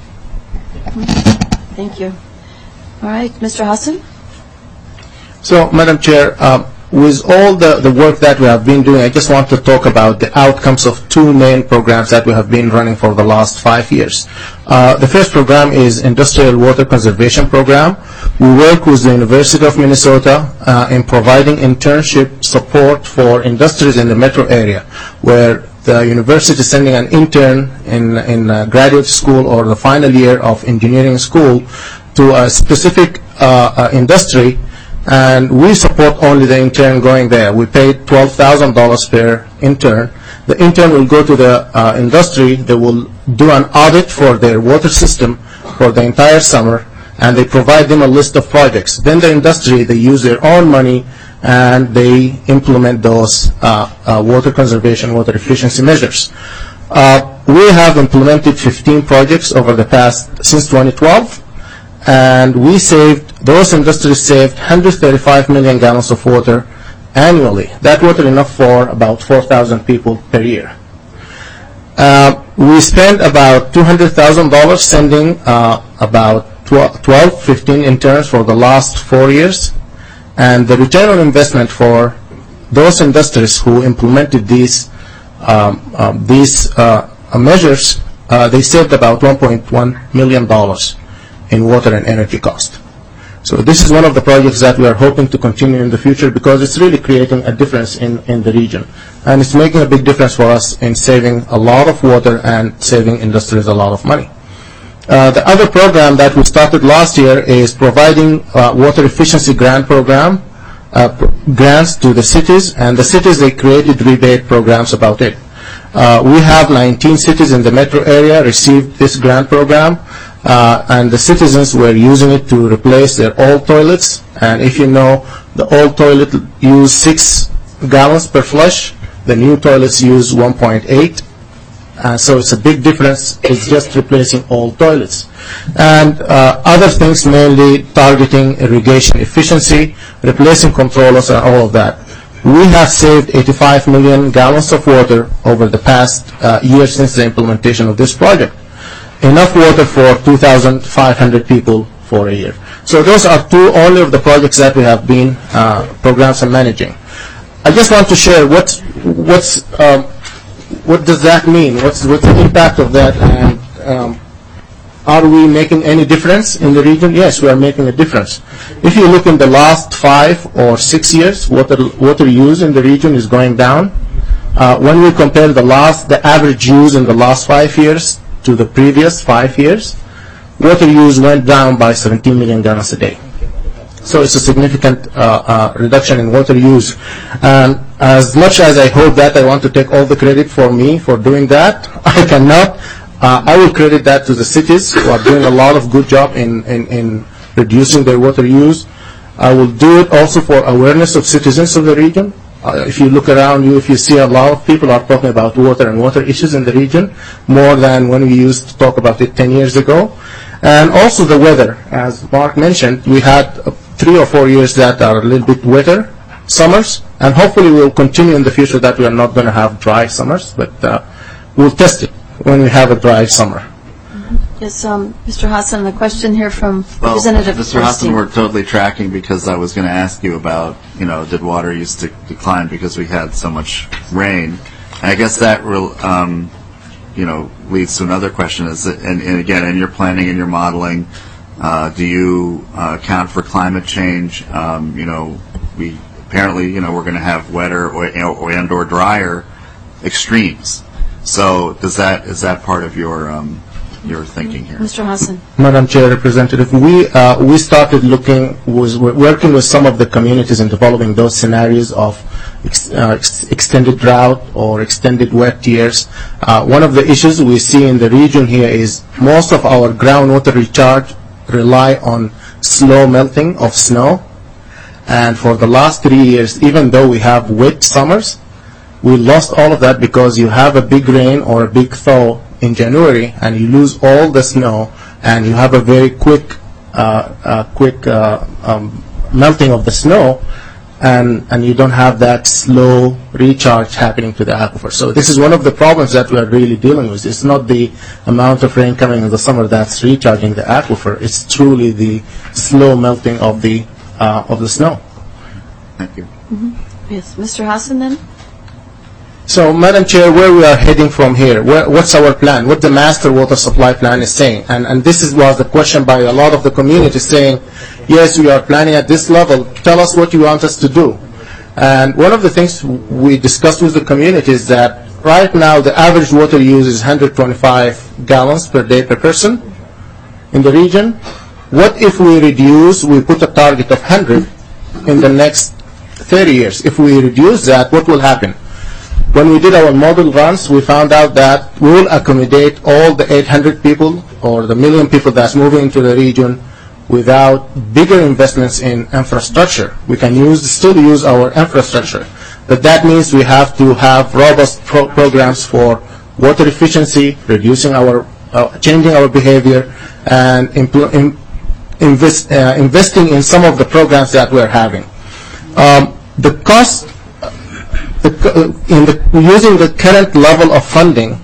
Speaker 1: Thank you. All right, Mr. Hassan.
Speaker 11: So, Madam Chair, with all the work that we have been doing, I just want to talk about the outcomes of 2 main programs that we have been running for the last 5 years. The first program is Industrial Water Conservation Program. We work with the University of Minnesota in providing internship support for industries in the metro area, where the university is sending an intern in graduate school or the final year of engineering school to a specific industry and we support only the intern going there. We paid $12,000 per intern. The intern will go to the industry. They will do an audit for their water system for the entire summer, and they provide them a list of projects. Then the industry, they use their own money, and they implement those water conservation, water efficiency measures. We have implemented 15 projects over the past, since 2012, and those industries saved 135 million gallons of water annually. That water enough for about 4,000 people per year. We spent about $200,000 sending about 15 interns for the last 4 years, and the return on investment for those industries who implemented these measures, they saved about $1.1 million in water and energy cost. So this is one of the projects that we are hoping to continue in the future because it's really creating a difference in the region. And it's making a big difference for us in saving a lot of water and saving industries a lot of money. The other program that we started last year is providing water efficiency grant program, grants to the cities, and the cities, they created rebate programs about it. We have 19 cities in the metro area received this grant program, and the citizens were using it to replace their old toilets. And if you know, the old toilet use 6 gallons per flush, the new toilets use 1.8. So it's a big difference. It's just replacing old toilets. And other things, mainly targeting irrigation efficiency, replacing controllers, and all of that. We have saved 85 million gallons of water over the past year since the implementation of this project. Enough water for 2,500 people for a year. So those are only of the projects that we have been programs and managing. I just want to share what does that mean? What's the impact of that? And are we making any difference in the region? Yes, we are making a difference. If you look in the last 5 or 6 years, water use in the region is going down. When we compare the average use in the last 5 years to the previous 5 years, water use went down by 17 million gallons a day. So it's a significant reduction in water use. And as much as I hope that, I want to take all the credit for me for doing that, I cannot. I will credit that to the cities who are doing a lot of good job in reducing their water use. I will do it also for awareness of citizens of the region. If you look around you, if you see a lot of people are talking about water and water issues in the region, more than when we used to talk about it 10 years ago. And also the weather. As Mark mentioned, we had 3 or 4 years that are a little bit wetter summers, and hopefully we'll continue in the future that we are not going to have dry summers, but we'll test it when we have a dry summer.
Speaker 1: Yes, Mr. Hassan, a question here from Representative
Speaker 7: Mr. Hassan, we're totally tracking because I was going to ask you about, did water use to decline because we had so much rain? And I guess that leads to another question. And again, in your planning and your modeling, do you account for climate change? We apparently, we're going to have wetter or drier extremes. So is that part of your thinking here?
Speaker 1: Mr. Hassan.
Speaker 11: Madam Chair, Representative, we started working with some of the communities in developing those scenarios of extended drought or extended wet years. One of the issues we see in the region here is most of our groundwater recharge rely on slow melting of snow. And for the last 3 years, even though we have wet summers, we lost all of that because you have a big rain or a big thaw in January, and you lose all the snow, and you have a very quick melting of the snow, and you don't have that slow recharge happening to the aquifer. So this is one of the problems that we are really dealing with. It's not the amount of rain coming in the summer that's recharging the aquifer. It's truly the slow melting of the snow.
Speaker 7: Thank you.
Speaker 1: Mm-hmm. Yes, Mr. Hassan then?
Speaker 11: So, Madam Chair, where we are heading from here, what's our plan? What the master water supply plan is saying? And this was the question by a lot of the community saying, yes, we are planning at this level. Tell us what you want us to do. And one of the things we discussed with the community is that right now the average water use is 125 gallons per day per person in the region. What if we put a target of 100, in the next 30 years. If we reduce that, what will happen? When we did our model runs, we found out that we will accommodate all the 800 people or the million people that's moving into the region without bigger investments in infrastructure. We can still use our infrastructure, but that means we have to have robust programs for water efficiency, reducing changing our behavior, and investing in some of the programs that we're having. The cost, using the current level of funding,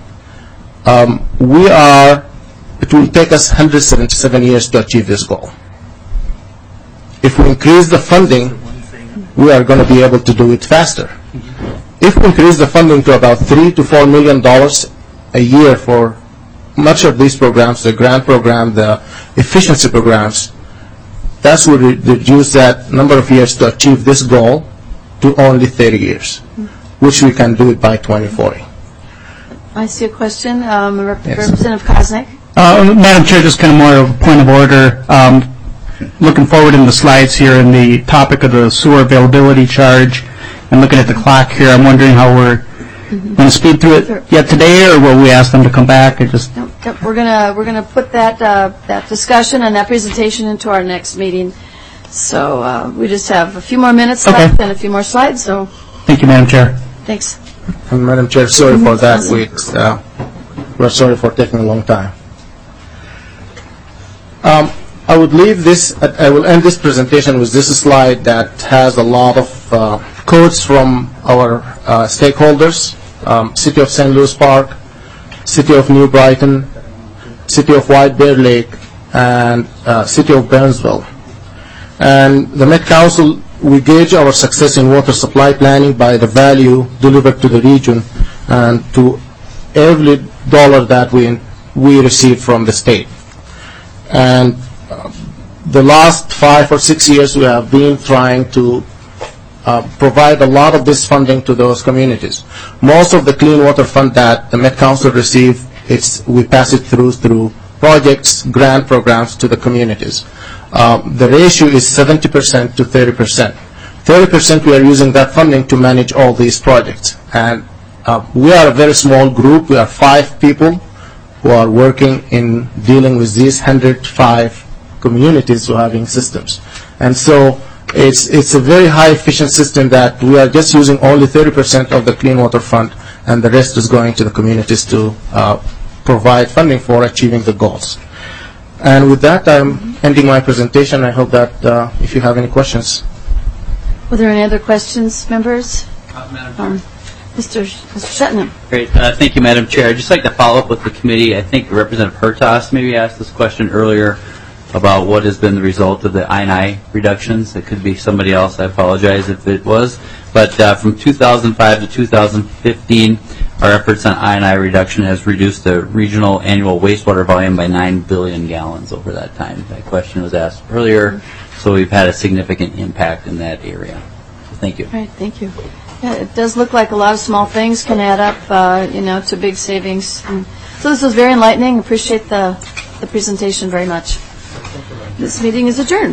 Speaker 11: it will take us 177 years to achieve this goal. If we increase the funding, we are going to be able to do it faster. If we increase the funding to about $3 to $4 million a year for much of these programs, the grant program, the efficiency programs, that will reduce that number of years to achieve this goal to only 30 years, which we can do it by 2040.
Speaker 1: I see a question. Representative Koznick.
Speaker 17: Madam Chair, just kind of more of a point of order. Looking forward in the slides here in the topic of the sewer availability charge and looking at the clock here, I'm wondering how we're going to speed through it yet today, or will we ask them to come back?
Speaker 1: We're gonna put that discussion and that presentation into our next meeting. So we just have a few more minutes left and a few more slides. So
Speaker 17: thank you, Madam Chair.
Speaker 1: Thanks.
Speaker 11: And Madam Chair, sorry for that. We're sorry for taking a long time. I will end this presentation with this slide that has a lot of quotes from our stakeholders, City of St. Louis Park, City of New Brighton, City of White Bear Lake, and City of Burnsville. And the Met Council, we gauge our success in water supply planning by the value delivered to the region and to every dollar that we receive from the state. And the last 5 or 6 years, we have been trying to provide a lot of this funding to those communities. Most of the Clean Water Fund that the Met Council receive, we pass it through projects, grant programs to the communities. The ratio is 70% to 30%. 30% we are using that funding to manage all these projects. And we are a very small group. We are 5 people who are working in dealing with these 105 communities who are having systems. And so it's a very high efficient system that we are just using only 30% of the Clean Water Fund, and the rest is going to the communities to provide funding for achieving the goals. And with that, I'm ending my presentation. I hope that if you have any questions.
Speaker 1: Were there any other questions, members? Mr. Shettenham.
Speaker 3: Great. Thank you, Madam Chair. I'd just like to follow up with the committee. I think Representative Hertas maybe asked this question earlier about what has been the result of the I&I reductions. It could be somebody else. I apologize if it was. But from 2005 to 2015, our efforts on I&I reduction has reduced the regional annual wastewater volume by 9 billion gallons over that time. That question was asked earlier, so we've had a significant impact in that area. So thank you.
Speaker 1: All right, thank you. Yeah, it does look like a lot of small things can add up, to big savings. So this was very enlightening. Appreciate the presentation very much. This meeting is adjourned.